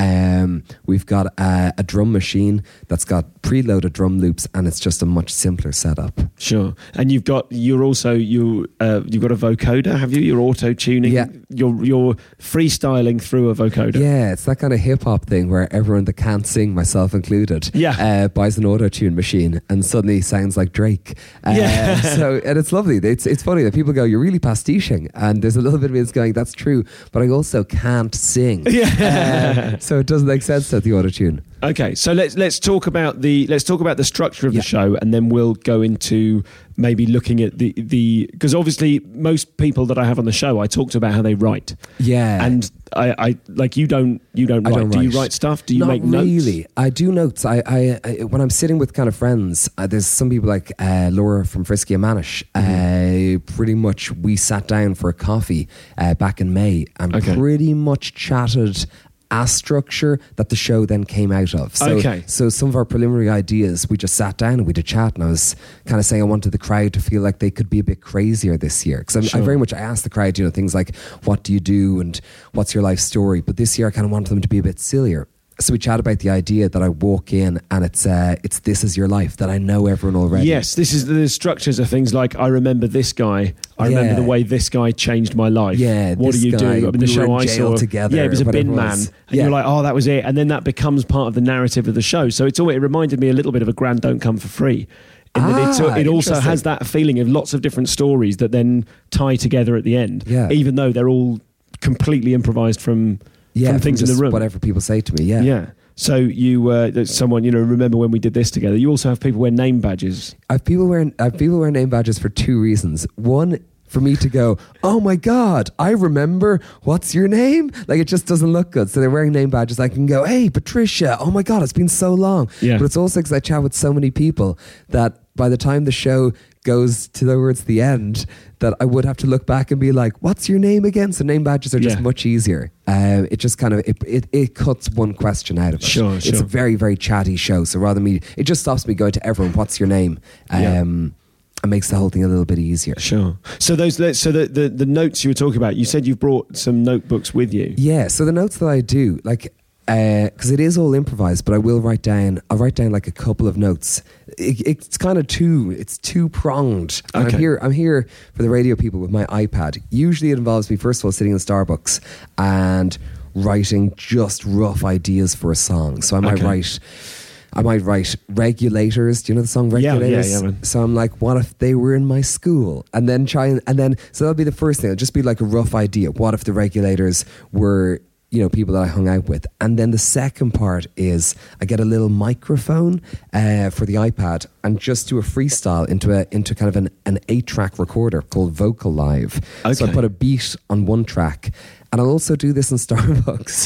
Um, we've got a, a drum machine that's got preloaded drum loops, and it's just a much simpler setup. Sure. And you've got, you're also, you, uh, you've got a vocoder, have you? You're auto-tuning. Yeah. You're, you're freestyling through a vocoder. Yeah, it's that kind of hip hop thing where everyone that can't sing, myself included, Yeah. uh, buys an auto tune machine and suddenly sounds like Drake. Uh, Yeah. so and it's lovely. It's it's funny that people go, "You're really pastiching," and there's a little bit of me that's going, "That's true," but I also can't sing. Yeah. Uh, so it doesn't make sense at the auto tune. Okay, so let's let's talk about the let's talk about the structure of Yeah. the show, and then we'll go into maybe looking at the the because obviously most people that I have on the show, I talk to about how they write. Yeah, And I, I like you don't you don't I write. don't Do you write. write stuff? Do you Not make notes? really. I do notes. I, I, I when I'm sitting with kind of friends, uh, there's some people like uh, Laura from Frisky and Manish. Mm-hmm. Uh, pretty much, we sat down for a coffee uh, back in May and Okay. pretty much chatted a structure that the show then came out of. So, Okay. so some of our preliminary ideas, we just sat down and we did chat, and I was kind of saying I wanted the crowd to feel like they could be a bit crazier this year, because Sure. I very much I asked the crowd, you know, things like, what do you do and what's your life story, but this year I kind of wanted them to be a bit sillier. So we chat about the idea that I walk in and it's uh, it's this is your life, that I know everyone already. Yes, this is the structures of things like I remember this guy. I remember Yeah. the way this guy changed my life. Yeah, what do this you guy, do? I mean, the we show were in I jail saw together, Yeah, he was a whatever bin it man, was. and Yeah. you're like, oh, that was it, and then that becomes part of the narrative of the show. So it's all it reminded me a little bit of a Grand Don't Come for Free. In that it's, Ah, it also interesting. has that feeling of lots of different stories that then tie together at the end. Yeah. Even though they're all completely improvised from yeah, from things in just the room. whatever people say to me. Yeah, Yeah. So you, uh, there's someone, you know, remember when we did this together? You also have people wear name badges. I've people wearing I've people wear name badges for two reasons. One, for me to go, oh my God, I remember, what's your name? Like, it just doesn't look good. So they're wearing name badges. I can go, hey, Patricia, oh my God, it's been so long. Yeah. But it's also because I chat with so many people that by the time the show goes towards the end, that I would have to look back and be like, what's your name again? So name badges are just Yeah. much easier. Um, it just kind of, it, it, it cuts one question out of it. Sure, It's sure. a very, very chatty show. So rather me, it just stops me going to everyone, what's your name? Um, Yeah. and makes the whole thing a little bit easier. Sure. So those, so the, the the notes you were talking about, you said you've brought some notebooks with you. Yeah, so the notes that I do, like, because it is all improvised, but I will write down, I'll write down like a couple of notes. It, it's kind of two, it's two pronged. And Okay. I'm here, I'm here for the radio people with my iPad. Usually it involves me, first of all, sitting in Starbucks and writing just rough ideas for a song. So I might Okay. write... I might write Regulators. Do you know the song Yeah, yeah, Regulators? yeah, man. So I'm like, what if they were in my school? And then try and, and then, so that'll be the first thing. It'll just be like a rough idea. What if the Regulators were, you know, people that I hung out with? And then the second part is I get a little microphone uh, for the iPad and just do a freestyle into a into kind of an, an eight track recorder called Vocal Live. So I Okay. put a beat on one track. And I'll also do this in Starbucks.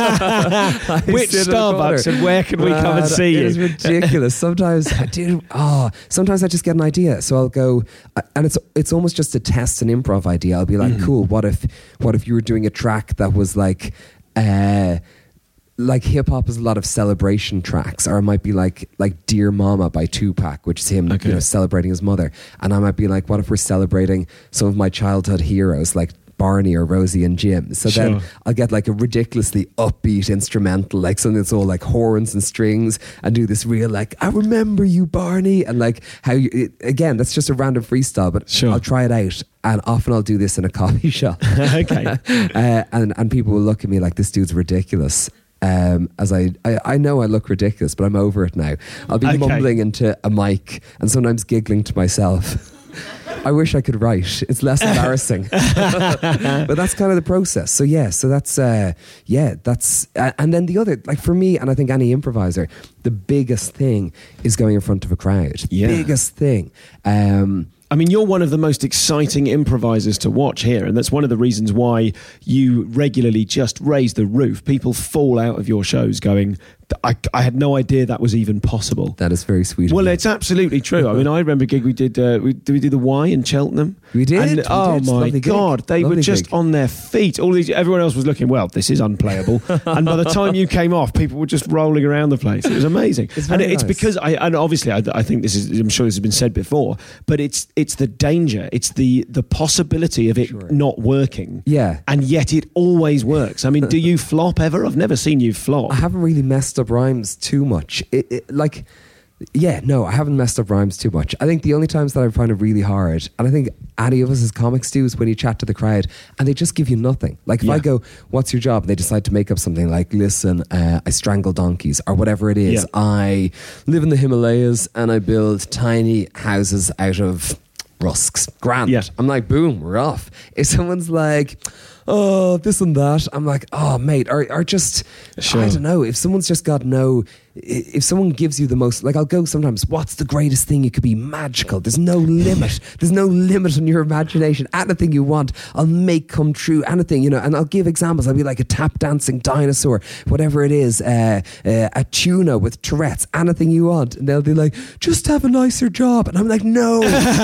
I Which sit in a corner. Starbucks and where can we come and Man, see It you? is ridiculous. Sometimes I do. Oh, sometimes I just get an idea. So I'll go, and it's it's almost just to test an improv idea. I'll be like, Mm-hmm. cool. What if what if you were doing a track that was like. Uh, like hip hop is a lot of celebration tracks, or it might be like like Dear Mama by Tupac, which is him Okay. you know, celebrating his mother. And I might be like, what if we're celebrating some of my childhood heroes like Barney or Rosie and Jim? So then Sure. I'll get like a ridiculously upbeat instrumental, like something that's all like horns and strings, and do this real like, I remember you, Barney, and like how you, it, again, that's just a random freestyle, but Sure. I'll try it out. And often I'll do this in a coffee shop. Okay. uh, and, and people will look at me like, this dude's ridiculous. Um, as I, I, I know I look ridiculous, but I'm over it now. I'll be Okay. mumbling into a mic and sometimes giggling to myself. I wish I could write. It's less embarrassing. But that's kind of the process. So yeah, so that's, uh, yeah, that's, uh, and then the other, like for me, and I think any improviser, the biggest thing is going in front of a crowd. Yeah. Biggest thing. Um, I mean, you're one of the most exciting improvisers to watch here, and that's one of the reasons why you regularly just raise the roof. People fall out of your shows going, I, I had no idea that was even possible. That is very sweet. Well, it's absolutely true. I mean, I remember a gig we did. Uh, we, did we do the Y in Cheltenham? We did. And, we oh did. my Lovely God, gig. they Lovely were just gig. on their feet. All these, everyone else was looking. Well, this is unplayable. And by the time you came off, people were just rolling around the place. It was amazing. It's and very it's nice. because I, and obviously, I, I think this is. I'm sure this has been said before, but it's it's the danger. It's the the possibility of it Sure. not working. Yeah. And yet it always works. I mean, do you flop ever? I've never seen you flop. I haven't really messed up rhymes too much. It, it, like, yeah, no, I haven't messed up rhymes too much. I think the only times that I find it really hard, and I think any of us as comics do, is when you chat to the crowd and they just give you nothing. Like if Yeah. I go, what's your job? And they decide to make up something like, listen, uh, I strangle donkeys or whatever it is. Yeah. I live in the Himalayas and I build tiny houses out of rusks. Grand. Yeah. I'm like, boom, we're off. If someone's like, oh, this and that, I'm like, oh, mate, or, or just, Sure. I don't know, if someone's just got no, if someone gives you the most, like I'll go sometimes, what's the greatest thing? It could be magical. There's no limit. There's no limit on your imagination. Anything you want, I'll make come true. Anything, you know, and I'll give examples. I'll be like a tap dancing dinosaur, whatever it is, uh, uh, a tuna with Tourette's, anything you want. And they'll be like, just have a nicer job. And I'm like, no,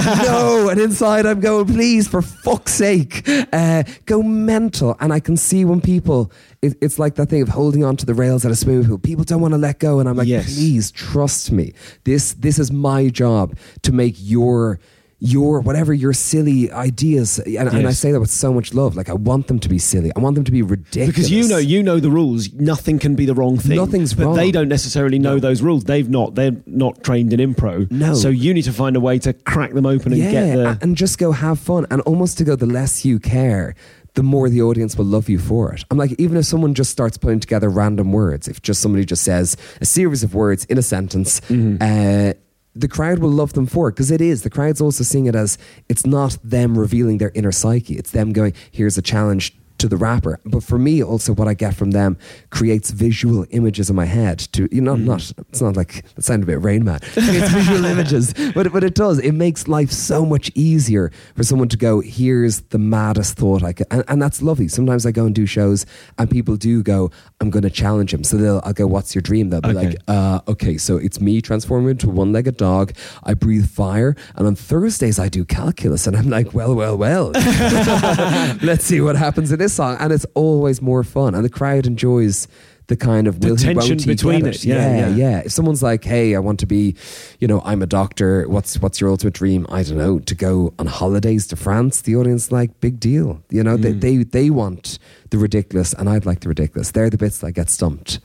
no. And inside I'm going, please, for fuck's sake, uh, go mental. And I can see when people, it, it's like that thing of holding on to the rails at a swimming pool. People don't want to let go. And I'm like, Yes. please trust me. This this is my job to make your your whatever your silly ideas, and, and I Yes. say that with so much love. Like I want them to be silly. I want them to be ridiculous. Because you know, you know the rules. Nothing can be the wrong thing. Nothing's but wrong. they don't necessarily know those rules. They've not. They're not trained in impro. No. So you need to find a way to crack them open and yeah, get the. and just go have fun, and almost to go, the less you care, the more the audience will love you for it. I'm like, even if someone just starts putting together random words, if just somebody just says a series of words in a sentence, Mm-hmm. uh, the crowd will love them for it, because it is. The crowd's also seeing it as, it's not them revealing their inner psyche. It's them going, here's a challenge to the rapper. But for me, also, what I get from them creates visual images in my head. To you know, Mm. not it's not like it sounded a bit Rain Man. It's visual images, but but it does. It makes life so much easier for someone to go, here's the maddest thought I could, and, and that's lovely. Sometimes I go and do shows, and people do go, I'm going to challenge him. So they'll, I'll go, what's your dream? They'll be Okay. like, uh, okay, so it's me transforming into a one-legged dog. I breathe fire, and on Thursdays I do calculus. And I'm like, well, well, well. Let's see what happens in this song. And it's always more fun, and the crowd enjoys the kind of The will he, tension won't he between get it. Yeah, yeah, yeah. yeah. If someone's like, hey, I want to be, you know, I'm a doctor. What's what's your ultimate dream? I don't know, to go on holidays to France. The audience like, big deal. You know, Mm. they, they they want the ridiculous, and I'd like the ridiculous. They're the bits that get stumped.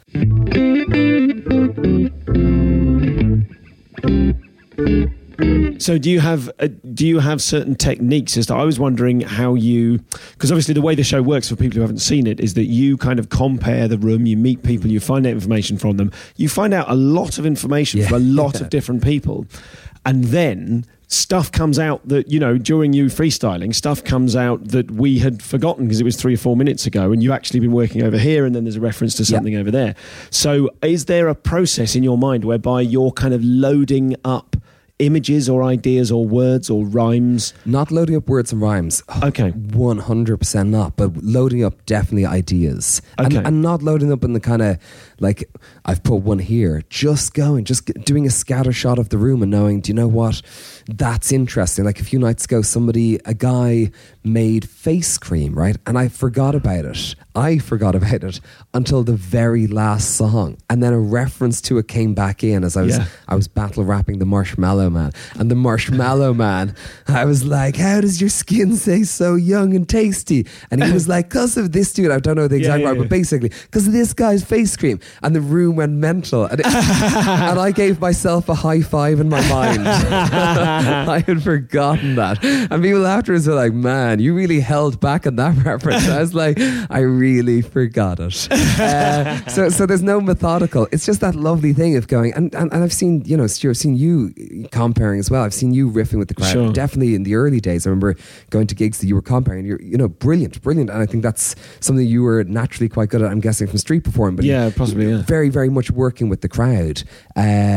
So do you have uh, do you have certain techniques? As to, I was wondering how you, because obviously the way the show works for people who haven't seen it is that you kind of compare the room, you meet people, you find out information from them, you find out a lot of information Yeah. from a lot Yeah. of different people, and then stuff comes out that, you know, during you freestyling, stuff comes out that we had forgotten because it was three or four minutes ago, and you've actually been working over here, and then there's a reference to something over there. So is there a process in your mind whereby you're kind of loading up images or ideas or words or rhymes? Not loading up words and rhymes. Okay. one hundred percent not, but loading up definitely ideas. Okay. And, and not loading up in the kind of, like, I've put one here, just going, just g- doing a scatter shot of the room and knowing, do you know what? That's interesting. Like a few nights ago, somebody, a guy made face cream, right? And I forgot about it. I forgot about it until the very last song. And then a reference to it came back in as I was, Yeah. I was battle rapping the Marshmallow Man. And the Marshmallow Man, I was like, how does your skin stay so young and tasty? And he was like, because of this dude, I don't know the exact Yeah, yeah, right, yeah. but basically, because of this guy's face cream. And the room went mental. And, it, and I gave myself a high five in my mind. I had forgotten that. And people afterwards were like, man, you really held back on that reference. I was like, I really forgot it. Uh, so so there's no methodical. It's just that lovely thing of going, and, and, and I've seen, you know, Stuart, I've seen you comparing as well. I've seen you riffing with the crowd. Sure. Definitely in the early days, I remember going to gigs that you were comparing. You're, you know, brilliant, brilliant. And I think that's something you were naturally quite good at, I'm guessing, from street performing. But Yeah, possibly, yeah. very, very much working with the crowd. Uh,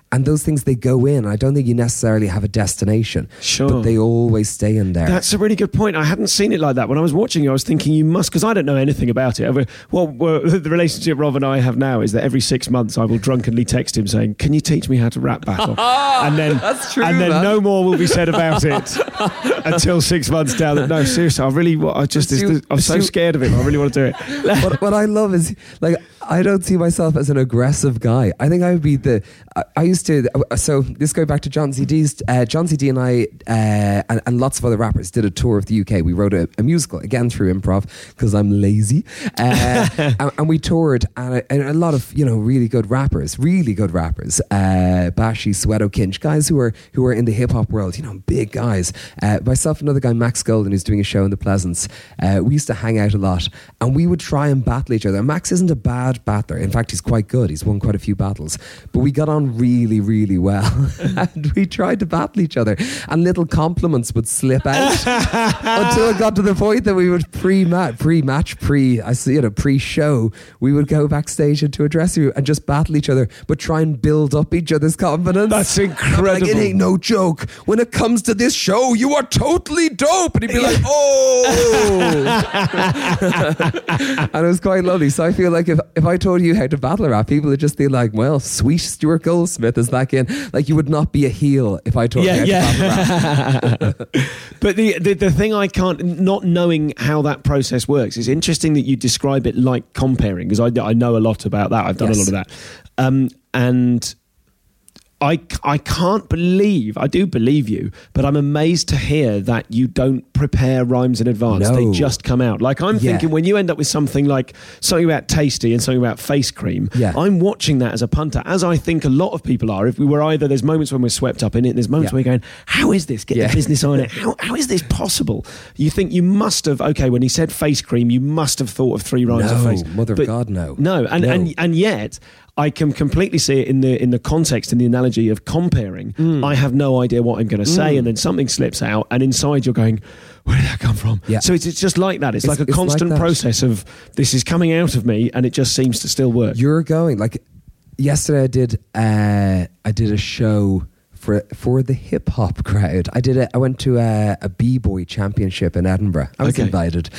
and those things, they go in. I don't think you necessarily have a destination, Sure. but they always stay in there. That's a really good point. I hadn't seen it like that. When I was watching you, I was thinking you must, because I don't know anything about it. Well, well, the relationship Rob and I have now is that every six months I will drunkenly text him saying, "Can you teach me how to rap battle?" and then, That's true, and then man. no more will be said about it until six months down. The, no, seriously, I really, I just, But you- I'm so you- scared of it. I really want to do it. what, what I love is, like, I don't see myself as an aggressive guy. I think I would be the. I, I used to. So this goes back to John C. D's. Uh, John C. D and I uh, and, and lots of other rappers did a tour of the U K. We wrote a, a musical again through improv because I'm lazy, uh, and, and we toured and a, and a lot of you know really good rappers, really good rappers. Uh, Bashi, Sweato, Kinch, guys who are who are in the hip hop world. You know, big guys. Uh, myself, another guy, Max Golden, who's doing a show in the Pleasance. Uh, we used to hang out a lot, and we would try and battle each other. And Max isn't a bad battler. In fact, he's quite good. He's won quite a few battles. But we got on really, really well. And we tried to battle each other. And little compliments would slip out until it got to the point that we would pre-match, pre-match, pre, I see, you know, pre-show, we would go backstage into a dressing room and just battle each other, but try and build up each other's confidence. That's I'm incredible. like, it ain't no joke. When it comes to this show, you are totally dope. And he'd be like, oh. And it was quite lovely. So I feel like if, if I told you how to battle rap, people would just be like, well, sweet Stuart Goldsmith is back in. Like, you would not be a heel if I told Yeah, you how yeah. to battle rap. But the, the the thing I can't, not knowing how that process works, it's interesting that you describe it like comparing, because I, I know a lot about that. I've done Yes. a lot of that. Um, and I, I can't believe, I do believe you, but I'm amazed to hear that you don't prepare rhymes in advance. No. They just come out. Like, I'm Yeah. thinking when you end up with something like something about Tasty and something about face cream, Yeah. I'm watching that as a punter, as I think a lot of people are. If we were either, there's moments when we're swept up in it, and there's moments Yeah. where you're going, how is this? Get Yeah. the business on it. How, how is this possible? You think you must have, okay, when he said face cream, you must have thought of three rhymes of No, face. mother of But- God, no. No, and, No. and and yet I can completely see it in the in the context, in the analogy of comparing. Mm. I have no idea what I'm going to say, and then something slips out, and inside you're going, where did that come from? Yeah. So it's, it's just like that. It's, It's- like a it's like constant that. process of this is coming out of me, and it just seems to still work. You're going, like, yesterday I did, uh, I did a show for for the hip hop crowd. I did a, I went to a, a b-boy championship in Edinburgh. I was Okay. invited.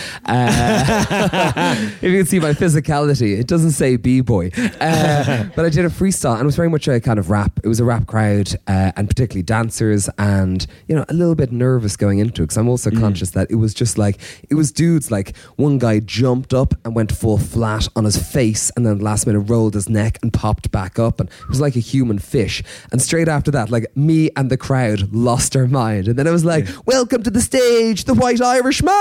Uh, if you can see my physicality, it doesn't say b-boy. Uh, but I did a freestyle, and it was very much a kind of rap. It was a rap crowd, uh, and particularly dancers, and you know, a little bit nervous going into it, because I'm also conscious that it was just like, it was dudes, like one guy jumped up and went full flat on his face, and then last minute rolled his neck and popped back up, and it was like a human fish. And straight after that, like, me and the crowd lost our mind, and then it was like, welcome to the stage, the White Irishman.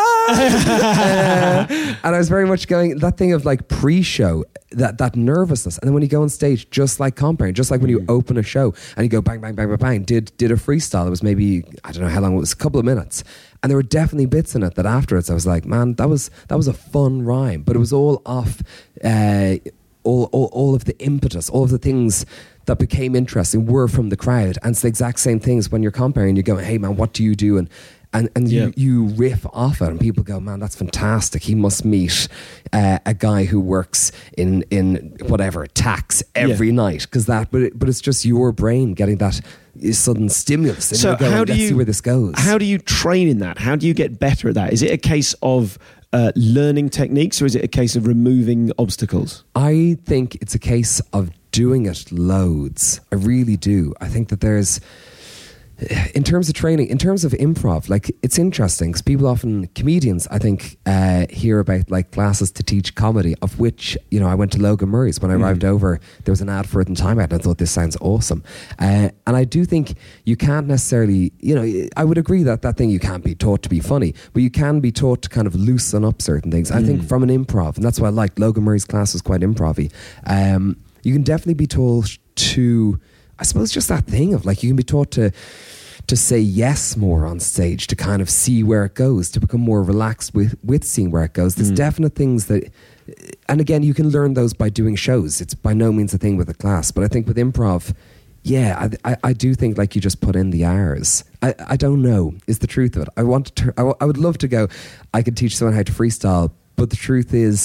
uh, and I was very much going, that thing of like pre-show, that that nervousness, and then when you go on stage, just like comparing, just like when you open a show and you go bang bang bang bang bang, did did a freestyle. It was maybe, I don't know how long it was, a couple of minutes, and there were definitely bits in it that afterwards I was like, man, that was that was a fun rhyme, but it was all off uh, all, all all of the impetus, all of the things that became interesting were from the crowd. And it's the exact same things when you're comparing. You're going, hey man, what do you do? And and, and Yeah. you, you riff off it, and people go, man, that's fantastic. He must meet uh, a guy who works in in whatever tax every Yeah. night, because that. But it, but it's just your brain getting that sudden stimulus. And So you're going, how do let's you see where this goes? How do you train in that? How do you get better at that? Is it a case of uh, learning techniques, or is it a case of removing obstacles? I think it's a case of doing it loads. I really do. I think that there's, in terms of training, in terms of improv, like, it's interesting because people often, comedians, I think, uh, hear about like classes to teach comedy, of which, you know, I went to Logan Murray's. When I arrived over, there was an ad for it in Time Out, and I thought, this sounds awesome. Uh, and I do think you can't necessarily, you know, I would agree that that thing, you can't be taught to be funny, but you can be taught to kind of loosen up certain things. I think from an improv, and that's why I liked Logan Murray's class, was quite improv-y. Um, you can definitely be taught to, I suppose, just that thing of like, you can be taught to to say yes more on stage, to kind of see where it goes, to become more relaxed with, with seeing where it goes. There's definite things that, and again, you can learn those by doing shows. It's by no means a thing with a class, but I think with improv, yeah, I, I, I do think like you just put in the hours. I, I don't know, is the truth of it. I want to, I, w- I would love to go, I could teach someone how to freestyle, but the truth is,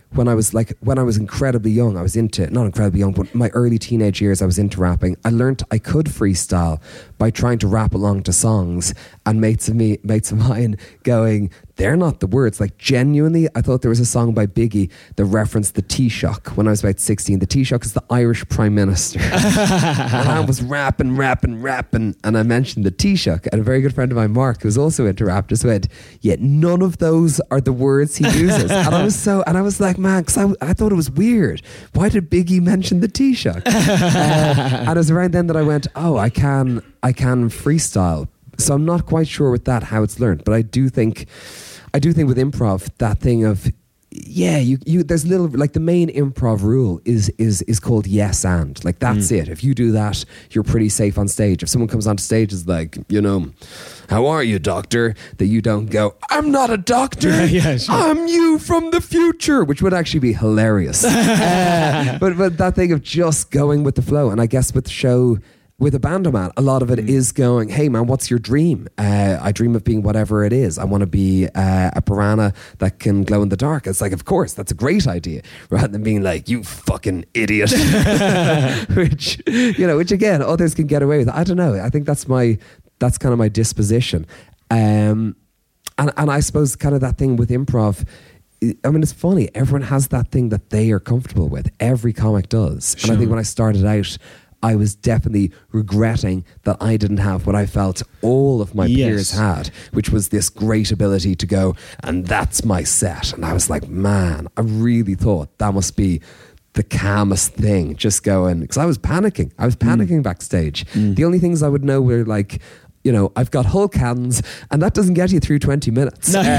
when I was like when I was incredibly young, I was into not incredibly young, but my early teenage years, I was into rapping. I learned I could freestyle by trying to rap along to songs, and mates of me, mates of mine, going, they're not the words. Like genuinely, I thought there was a song by Biggie that referenced the Taoiseach when I was about sixteen. The Taoiseach is the Irish Prime Minister. And I was rapping, rapping, rapping, and I mentioned the Taoiseach, and a very good friend of mine, Mark, who was also into rap, just went, yeah, none of those are the words he uses. And I was so, and I was like, man, because I, I thought it was weird. Why did Biggie mention the Taoiseach? uh, and it was around then that I went, oh, I can, I can freestyle. So I'm not quite sure with that how it's learned, but I do think, I do think with improv, that thing of, yeah, you, you, there's little, like the main improv rule is, is, is called yes and. Like that's mm. it. If you do that, you're pretty safe on stage. If someone comes onto stage is like, you know, how are you, doctor? That you don't go, I'm not a doctor. Yeah, yeah, sure. I'm you from the future, which would actually be hilarious. uh, but, but that thing of just going with the flow. And I guess with the show, with a Bandoman, a lot of it mm. is going, hey man, what's your dream? Uh, I dream of being whatever it is. I want to be uh, a piranha that can glow in the dark. It's like, of course, that's a great idea. Rather than being like, you fucking idiot. which, you know, which again, others can get away with. I don't know. I think that's my, that's kind of my disposition. Um, and, and I suppose kind of that thing with improv, I mean, it's funny. Everyone has that thing that they are comfortable with. Every comic does. Sure. And I think when I started out, I was definitely regretting that I didn't have what I felt all of my yes. peers had, which was this great ability to go, and that's my set. And I was like, man, I really thought that must be the calmest thing, just going, because I was panicking. I was panicking mm. backstage. Mm. The only things I would know were like, you know, I've got Hulk hands, and that doesn't get you through twenty minutes. No.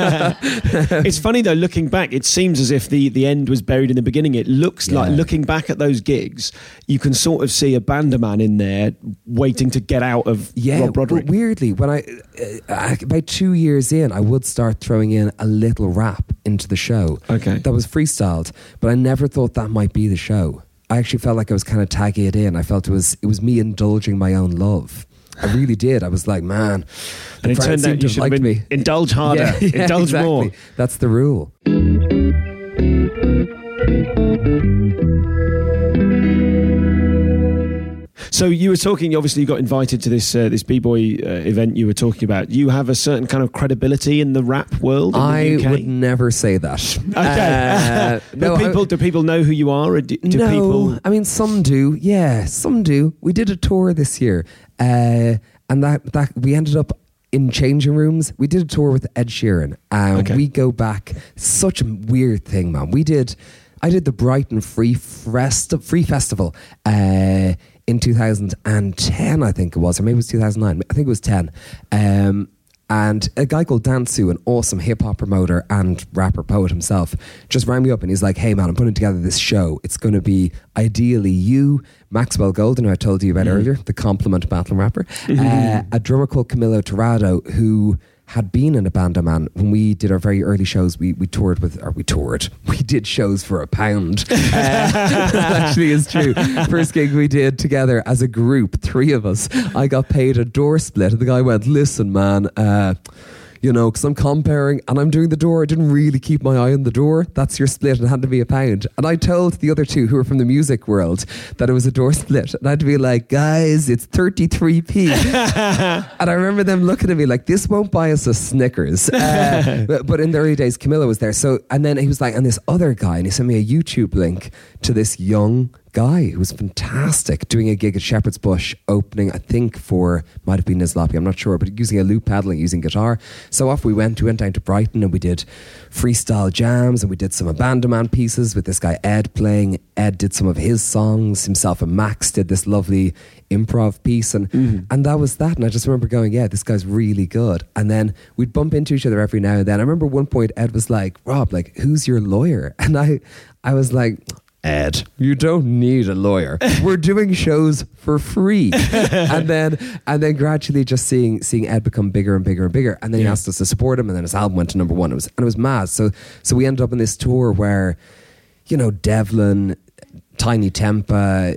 It's funny though, looking back, it seems as if the, the end was buried in the beginning. It looks yeah. like, looking back at those gigs, you can sort of see a Bandoman in there waiting to get out of yeah, Rob Broderick. But weirdly, when I, uh, about two years in, I would start throwing in a little rap into the show. Okay. That was freestyled, but I never thought that might be the show. I actually felt like I was kind of tagging it in. I felt it was it was me indulging my own love. I really did. I was like, man, and it turned out you should have been me. Indulge harder, yeah, yeah, indulge exactly. more. That's the rule. So you were talking, obviously you got invited to this uh, this B-Boy uh, event you were talking about. You have a certain kind of credibility in the rap world in I the U K? Would never say that. Okay. Uh, no, people, I, do people know who you are? Or do, do no, people... I mean, some do. Yeah, some do. We did a tour this year. Uh, and that, that we ended up in changing rooms. We did a tour with Ed Sheeran. And okay. we go back. Such a weird thing, man. We did... I did the Brighton Free, Frest, Free Festival uh, in two thousand ten, I think it was, or maybe it was two thousand nine. I think it was ten. Um, and a guy called Dansu, an awesome hip-hop promoter and rapper poet himself, just rang me up and he's like, hey man, I'm putting together this show. It's going to be ideally you, Maxwell Golden, who I told you about mm. earlier, the compliment battle rapper, mm-hmm. uh, a drummer called Camilo Torrado, who had been in a Bandoman. When we did our very early shows, we, we toured with, or we toured, we did shows for a pound. Uh, that actually is true. First gig we did together as a group, three of us, I got paid a door split, and the guy went, listen man, uh, you know, because I'm comparing and I'm doing the door. I didn't really keep my eye on the door. That's your split. It had to be a pound. And I told the other two who were from the music world that it was a door split. And I had to be like, guys, it's thirty-three p. And I remember them looking at me like, this won't buy us a Snickers. Uh, but, but in the early days, Camilla was there. So, and then he was like, and this other guy, and he sent me a YouTube link to this young guy who was fantastic, doing a gig at Shepherd's Bush, opening, I think, for, might have been Nizlapi, I'm not sure, but using a loop pedaling, using guitar. So off we went. We went down to Brighton and we did freestyle jams and we did some Bandoman pieces with this guy Ed playing. Ed did some of his songs. Himself and Max did this lovely improv piece, and mm. and that was that. And I just remember going, yeah, this guy's really good. And then we'd bump into each other every now and then. I remember one point Ed was like, Rob, like, who's your lawyer? And I I was like, Ed, you don't need a lawyer. We're doing shows for free. and then and then gradually just seeing seeing Ed become bigger and bigger and bigger. And then yeah. he asked us to support him, and then his album went to number one. It was and it was mad. So so we ended up in this tour where, you know, Devlin, Tiny Tempa,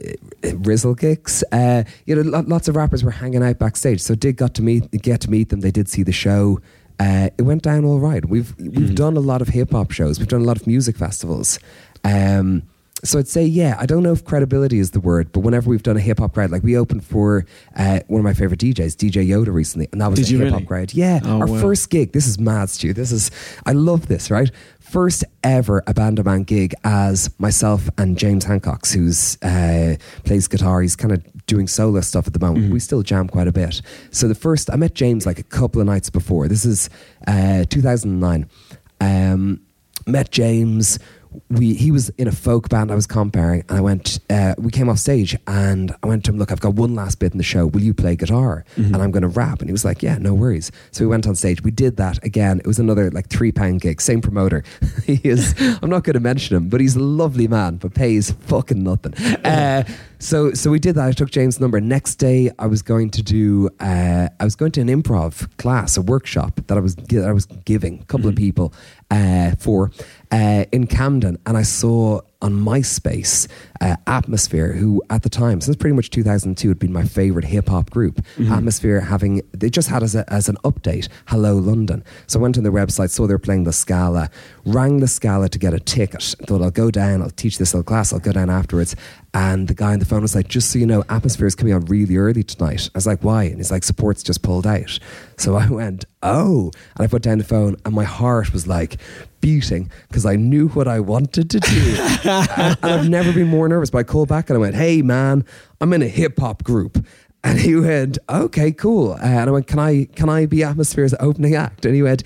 Rizzle uh, you know, lots of rappers were hanging out backstage. So did got to meet get to meet them. They did see the show. uh, it went down all right. We've we've mm. done a lot of hip hop shows. We've done a lot of music festivals. Um, so I'd say, yeah, I don't know if credibility is the word, but whenever we've done a hip hop crowd, like we opened for uh, one of my favorite D Js, D J Yoda, recently, and that was Did a hip hop really? crowd. Yeah, oh, our wow. first gig. This is mad, Stu. This is I love this. Right. First ever Abando Man gig as myself and James Hancox, who's uh, plays guitar. He's kind of doing solo stuff at the moment. Mm-hmm. We still jam quite a bit. So the first, I met James like a couple of nights before. This is uh, two thousand nine. Um, met James. We he was in a folk band I was comparing, and I went. Uh, we came off stage, and I went to him. Look, I've got one last bit in the show. Will you play guitar? Mm-hmm. And I'm going to rap. And he was like, "Yeah, no worries." So we went on stage. We did that again. It was another like three pound gig. Same promoter. he is. I'm not going to mention him, but he's a lovely man, but pays fucking nothing. Uh, so so we did that. I took James' number. Next day, I was going to do. Uh, I was going to an improv class, a workshop that I was that I was giving a couple mm-hmm. of people uh, for. Uh, in Camden, and I saw on MySpace uh, Atmosphere, who at the time, since pretty much two thousand two, had been my favourite hip hop group. Mm-hmm. Atmosphere having, they just had as, a, as an update, Hello London. So I went on their website, saw they were playing the Scala, rang the Scala to get a ticket. Thought, I'll go down, I'll teach this little class, I'll go down afterwards. And the guy on the phone was like, just so you know, Atmosphere is coming on really early tonight. I was like, why? And he's like, Support's just pulled out. So I went, oh. And I put down the phone, and my heart was like beating because I knew what I wanted to do. and, and I've never been more nervous. But I called back and I went, hey man, I'm in a hip hop group. And he went, okay, cool. Uh, and I went, can I can I be Atmosphere's opening act? And he went,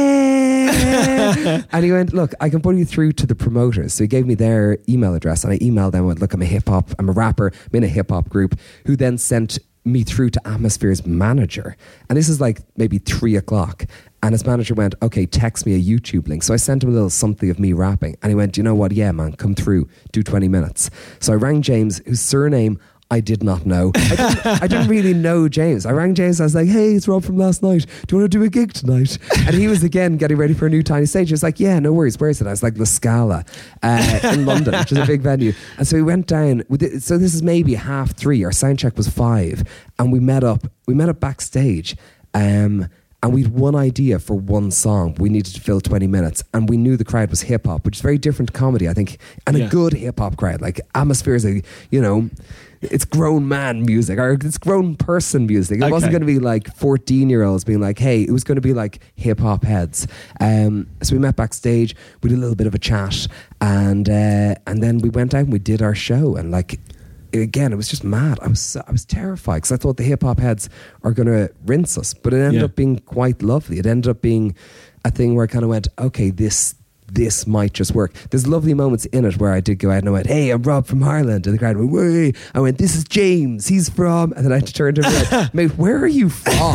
eh. And he went, look, I can put you through to the promoters. So he gave me their email address, and I emailed them and went, look, I'm a hip hop, I'm a rapper, I'm in a hip hop group, who then sent me through to Atmosphere's manager. And this is like maybe three o'clock. And his manager went, okay, text me a YouTube link. So I sent him a little something of me rapping. And he went, you know what? Yeah, man, come through, do twenty minutes. So I rang James, whose surname I did not know. I didn't, I didn't really know James. I rang James. I was like, hey, it's Rob from last night. Do you want to do a gig tonight? And he was again getting ready for a new tiny stage. He was like, yeah, no worries. Where is it? I was like, La Scala uh, in London, which is a big venue. And so we went down. With it, so this is maybe half three. Our sound check was five. And we met up. We met up backstage. Um, And we had one idea for one song. We needed to fill twenty minutes. And we knew the crowd was hip hop, which is very different to comedy, I think. And yeah. a good hip hop crowd. Like Atmosphere is a, you know, it's grown man music, or it's grown person music. It okay. wasn't going to be like fourteen year olds being like, hey, it was going to be like hip hop heads. Um, so we met backstage, we did a little bit of a chat, and uh, and then we went out and we did our show. And like, again, it was just mad. I was I was terrified because I thought the hip hop heads are going to rinse us, but it ended yeah. up being quite lovely. It ended up being a thing where I kind of went, okay, this this might just work. There's lovely moments in it where I did go out and I went, hey, I'm Rob from Ireland, and the crowd went, way. I went, this is James, he's from, and then I turned to him and went, mate, where are you from?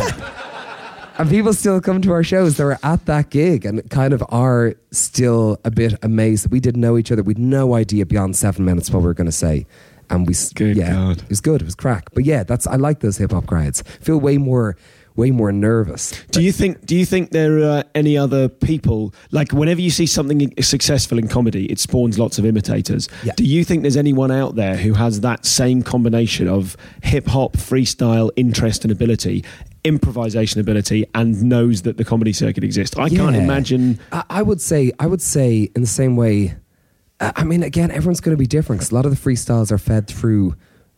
And people still come to our shows that were at that gig and kind of are still a bit amazed that we didn't know each other. We'd no idea beyond seven minutes what we were going to say. And we, good yeah, God. It was good. It was crack. But yeah, that's I like those hip hop crowds. Feel way more, way more nervous. Do you think? Do you think there are any other people, like whenever you see something successful in comedy, it spawns lots of imitators? Yeah. Do you think there's anyone out there who has that same combination of hip hop, freestyle, interest and ability, improvisation ability, and knows that the comedy circuit exists? I yeah. can't imagine. I, I would say. I would say in the same way. I mean, again, everyone's going to be different because a lot of the freestyles are fed through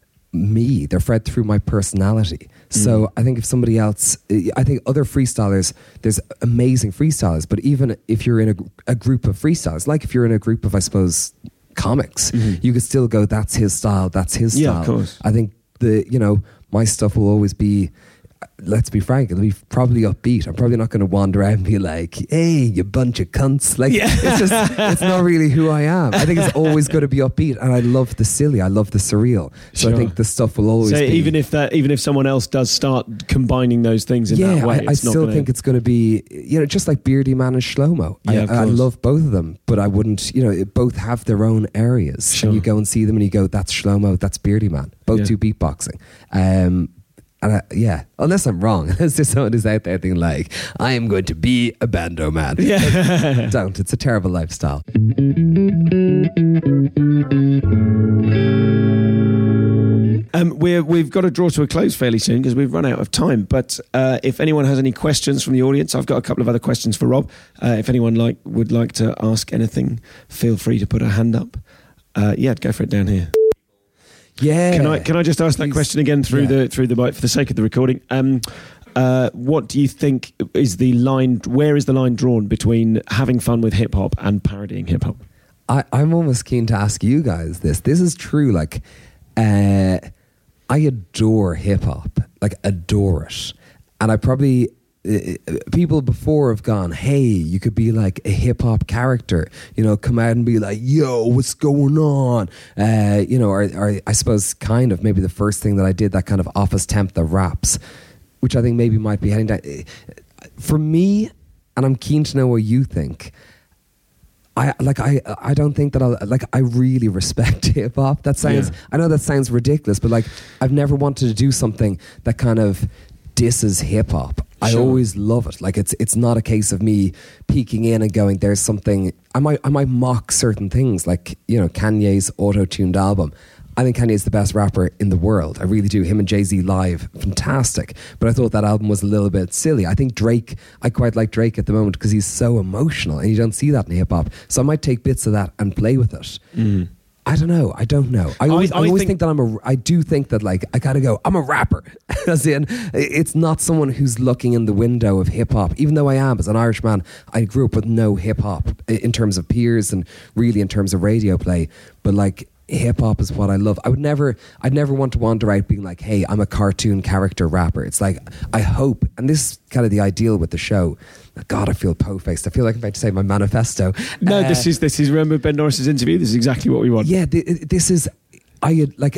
me. They're fed through my personality. Mm. So I think if somebody else, I think other freestylers, there's amazing freestylers, but even if you're in a, a group of freestylers, like if you're in a group of, I suppose, comics, mm-hmm. you could still go, that's his style, that's his style. Yeah, of course. I think the, you know, my stuff will always be, let's be frank, it'll be probably upbeat. I'm probably not going to wander around and be like, hey, you bunch of cunts. Like, yeah. it's just, it's not really who I am. I think it's always going to be upbeat, and I love the silly, I love the surreal. So sure. I think the stuff will always so be. even if that, even if someone else does start combining those things in yeah, that way, I, I it's not still gonna... think it's going to be, you know, just like Beardy Man and Shlomo. Yeah, I, I love both of them, but I wouldn't, you know, both have their own areas. Sure. And you go and see them and you go, that's Shlomo, that's Beardy Man. Both yeah. do beatboxing. Um, And I, yeah, unless I'm wrong, unless there's someone who's out there thinking like, I am going to be a bando man. Yeah. Don't. It's a terrible lifestyle. Um, we're, we've got to draw to a close fairly soon because we've run out of time. But uh, if anyone has any questions from the audience, I've got a couple of other questions for Rob. Uh, if anyone like would like to ask anything, feel free to put a hand up. Uh, yeah, go for it down here. Yeah. Can I can I just ask that Please. question again through Yeah. the through the mic for the sake of the recording? Um, uh, what do you think is the line? Where is the line drawn between having fun with hip hop and parodying hip hop? I, I'm almost keen to ask you guys this. This is true. Like, uh, I adore hip hop. Like, adore it. And I probably, uh, people before have gone, hey, you could be like a hip hop character, you know, come out and be like, yo, what's going on? Uh, you know, or, or I suppose kind of maybe the first thing that I did, that kind of office temp that raps, which I think maybe might be heading down. For me, and I'm keen to know what you think, I like I I don't think that I'll like I really respect hip hop. That sounds Yeah. I know that sounds ridiculous, but like I've never wanted to do something that kind of disses hip hop. I Sure. always love it. Like it's it's not a case of me peeking in and going, there's something I might I might mock certain things, like, you know, Kanye's auto-tuned album. I think Kanye's the best rapper in the world. I really do. Him and Jay-Z live, fantastic. But I thought that album was a little bit silly. I think Drake, I quite like Drake at the moment because he's so emotional and you don't see that in hip hop. So I might take bits of that and play with it. Mm. I don't know. I don't know. I always, I, I always think- think, that I'm a. I do think that like I gotta go. I'm a rapper. As in, it's not someone who's looking in the window of hip hop. Even though I am, as an Irishman, I grew up with no hip hop in terms of peers and really in terms of radio play. But like, hip hop is what I love. I would never, I'd never want to wander out being like, hey, I'm a cartoon character rapper. It's like, I hope, and this is kind of the ideal with the show. God, I feel po-faced. I feel like I'm about to say my manifesto. No, Uh, this is this is remember Ben Norris's interview. This is exactly what we want. Yeah, th- this is, I like,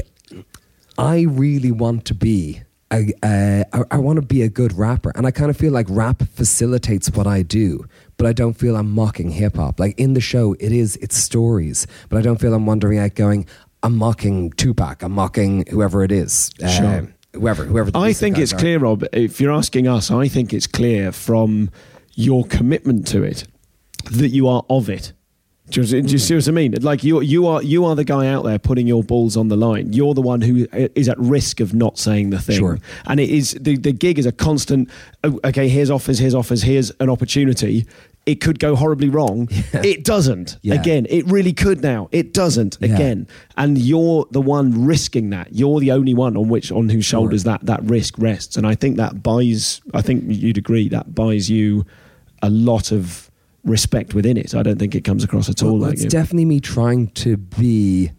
I really want to be, a, uh, I, I want to be a good rapper. And I kind of feel like rap facilitates what I do, but I don't feel I'm mocking hip hop. Like in the show, it is, it's stories, but I don't feel I'm wandering out going, I'm mocking Tupac, I'm mocking whoever it is. Uh, Sure. Whoever, whoever. The I recent think guys it's are. clear, Rob. If you're asking us, I think it's clear from your commitment to it that you are of it. Do you, do you see what I mean? Like you, you are, you are the guy out there putting your balls on the line. You're the one who is at risk of not saying the thing. Sure. And it is the, the gig is a constant. oh, Okay, here's offers, here's offers, here's an opportunity. It could go horribly wrong. Yeah. It doesn't. Yeah. Again, it really could now. It doesn't. Yeah. Again, and you're the one risking that. You're the only one on which on whose shoulders that that risk rests. And I think that buys. I think you'd agree that buys you a lot of respect within it. I don't think it comes across at all Well, like it's you. definitely me trying to be.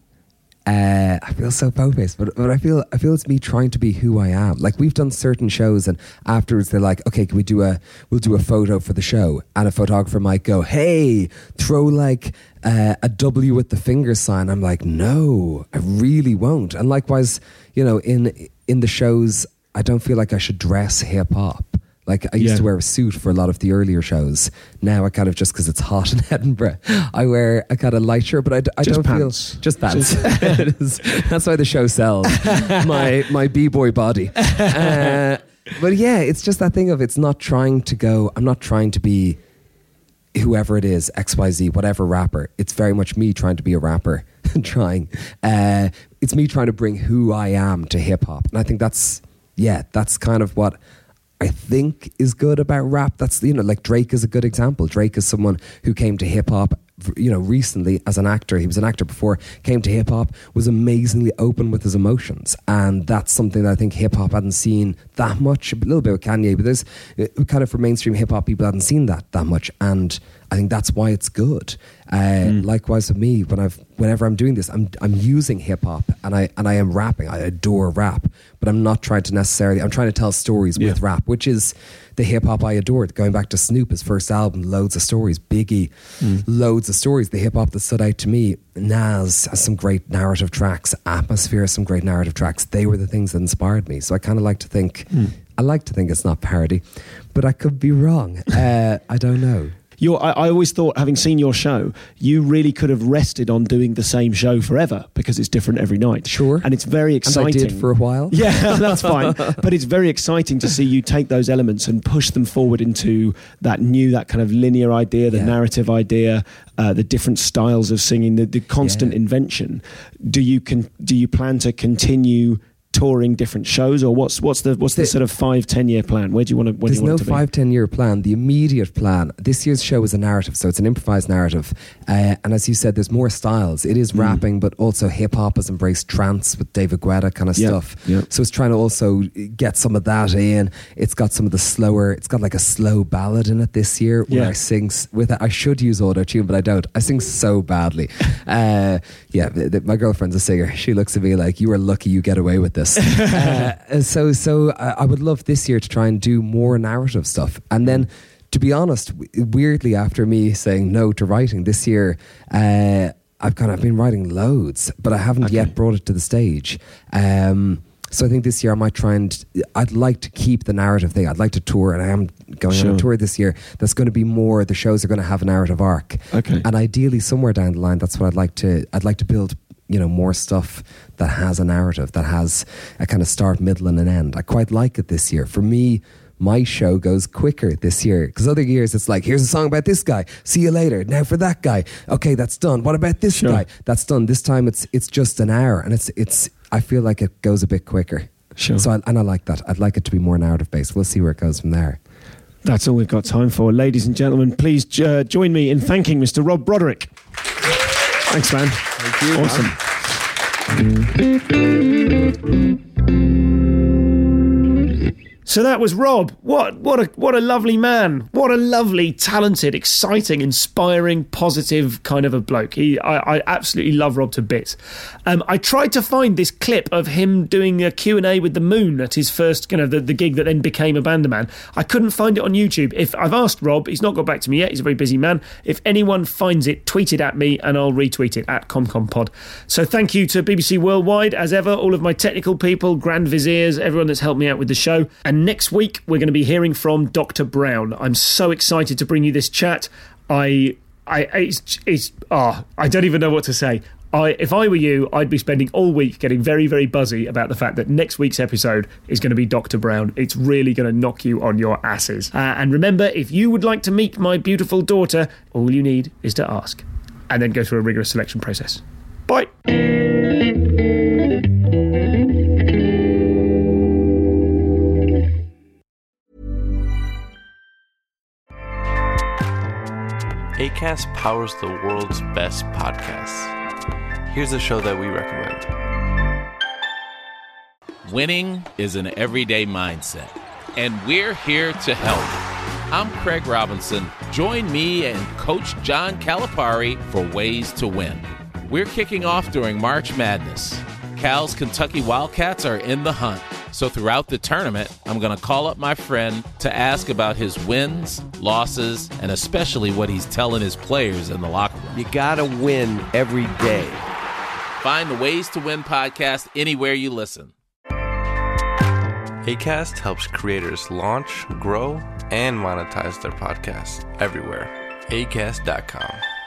Uh, I feel so po-faced, but but I feel I feel it's me trying to be who I am. Like we've done certain shows, and afterwards they're like, "Okay, can we do a we'll do a photo for the show?" And a photographer might go, "Hey, throw like uh, a W with the finger sign." I'm like, "No, I really won't." And likewise, you know, in in the shows, I don't feel like I should dress hip hop. Like I used Yeah. to wear a suit for a lot of the earlier shows. Now I kind of, just because it's hot in Edinburgh, I wear a kind of light shirt, but I, d- I Just don't pants. feel just pants. It is- that's why the show sells my my b-boy body. Uh, but yeah, it's just that thing of it's not trying to go. I'm not trying to be whoever it is, X Y Z, whatever rapper. It's very much me trying to be a rapper, trying. Uh, it's me trying to bring who I am to hip hop, and I think that's yeah, that's kind of what I think is good about rap. That's, you know, like Drake is a good example. Drake is someone who came to hip hop, you know, recently as an actor. He was an actor before, came to hip hop, was amazingly open with his emotions. And that's something that I think hip hop hadn't seen that much. A little bit with Kanye, but there's uh, kind of for mainstream hip hop, people hadn't seen that that much. And I think that's why it's good. Uh, mm. Likewise with me, when I've whenever I'm doing this, I'm I'm using hip hop and I and I am rapping. I adore rap, but I'm not trying to necessarily. I'm trying to tell stories Yeah. with rap, which is the hip hop I adored. Going back to Snoop, his first album, loads of stories. Biggie, mm. loads of stories. The hip hop that stood out to me. Nas has some great narrative tracks. Atmosphere has some great narrative tracks. They were the things that inspired me. So I kind of like to think. Mm. I like to think it's not parody, but I could be wrong. Uh, I don't know. You're, I, I always thought, having seen your show, you really could have rested on doing the same show forever because it's different every night. Sure. And it's very exciting. And I did for a while. Yeah, that's fine. But it's very exciting to see you take those elements and push them forward into that new, that kind of linear idea, the Yeah. narrative idea, uh, the different styles of singing, the, the constant Yeah. invention. Do you con- do you plan to continue touring different shows, or what's what's the what's the, the sort of five ten year plan? Where do you want to? Where there's do you want no it to five be? ten year plan. The immediate plan. This year's show is a narrative, so it's an improvised narrative. Uh, and as you said, there's more styles. It is mm. rapping, but also hip hop has embraced trance with David Guetta kind of yep. stuff. Yep. So it's trying to also get some of that in. It's got some of the slower. It's got like a slow ballad in it this year where yeah. I sing with it. I should use auto tune, but I don't. I sing so badly. uh, yeah, the, the, my girlfriend's a singer. She looks at me like, you are lucky you get away with this. uh, so so I, I would love this year to try and do more narrative stuff. And then, to be honest, weirdly, after me saying no to writing this year, uh, I've kind of been writing loads, but I haven't okay. yet brought it to the stage. Um, so I think this year I might try and, I'd like to keep the narrative thing. I'd like to tour, and I am going sure. on a tour this year. That's going to be more, the shows are going to have a narrative arc. Okay. And ideally somewhere down the line, that's what I'd like to, I'd like to build, you know, more stuff that has a narrative, that has a kind of start, middle and an end. I quite like it this year. For me, my show goes quicker this year, because other years it's like, here's a song about this guy, see you later, now for that guy, okay, that's done, what about this sure. guy, that's done. This time it's it's just an hour, and it's it's I feel like it goes a bit quicker. Sure. So I, and I like that. I'd like it to be more narrative based. We'll see where it goes from there. That's all we've got time for. Ladies and gentlemen, please uh, join me in thanking Mister Rob Broderick. Thanks, man. Thank you. Awesome. So that was Rob. What what a what a lovely man. What a lovely, talented, exciting, inspiring, positive kind of a bloke. He, I, I absolutely love Rob to bits. Um, I tried to find this clip of him doing a Q and A with the Moon at his first, you know, the, the gig that then became Abandoman. I couldn't find it on YouTube. If I've asked Rob, he's not got back to me yet. He's a very busy man. If anyone finds it, tweet it at me and I'll retweet it at ComComPod. So thank you to B B C Worldwide, as ever, all of my technical people, Grand Viziers, everyone that's helped me out with the show. And next week, we're going to be hearing from Doctor Brown. I'm so excited to bring you this chat. I, I, it's, it's, oh, I don't even know what to say. I, if I were you, I'd be spending all week getting very, very buzzy about the fact that next week's episode is going to be Doctor Brown. It's really going to knock you on your asses. Uh, and remember, if you would like to meet my beautiful daughter, all you need is to ask. And then go through a rigorous selection process. Bye. Acast powers the world's best podcasts. Here's a show that we recommend. Winning is an everyday mindset, and we're here to help. I'm Craig Robinson. Join me and Coach John Calipari for Ways to Win. We're kicking off during March Madness. Cal's Kentucky Wildcats are in the hunt. So throughout the tournament, I'm going to call up my friend to ask about his wins, losses, and especially what he's telling his players in the locker room. You gotta win every day. Find the Ways to Win podcast anywhere you listen. Acast helps creators launch, grow, and monetize their podcasts everywhere. acast dot com.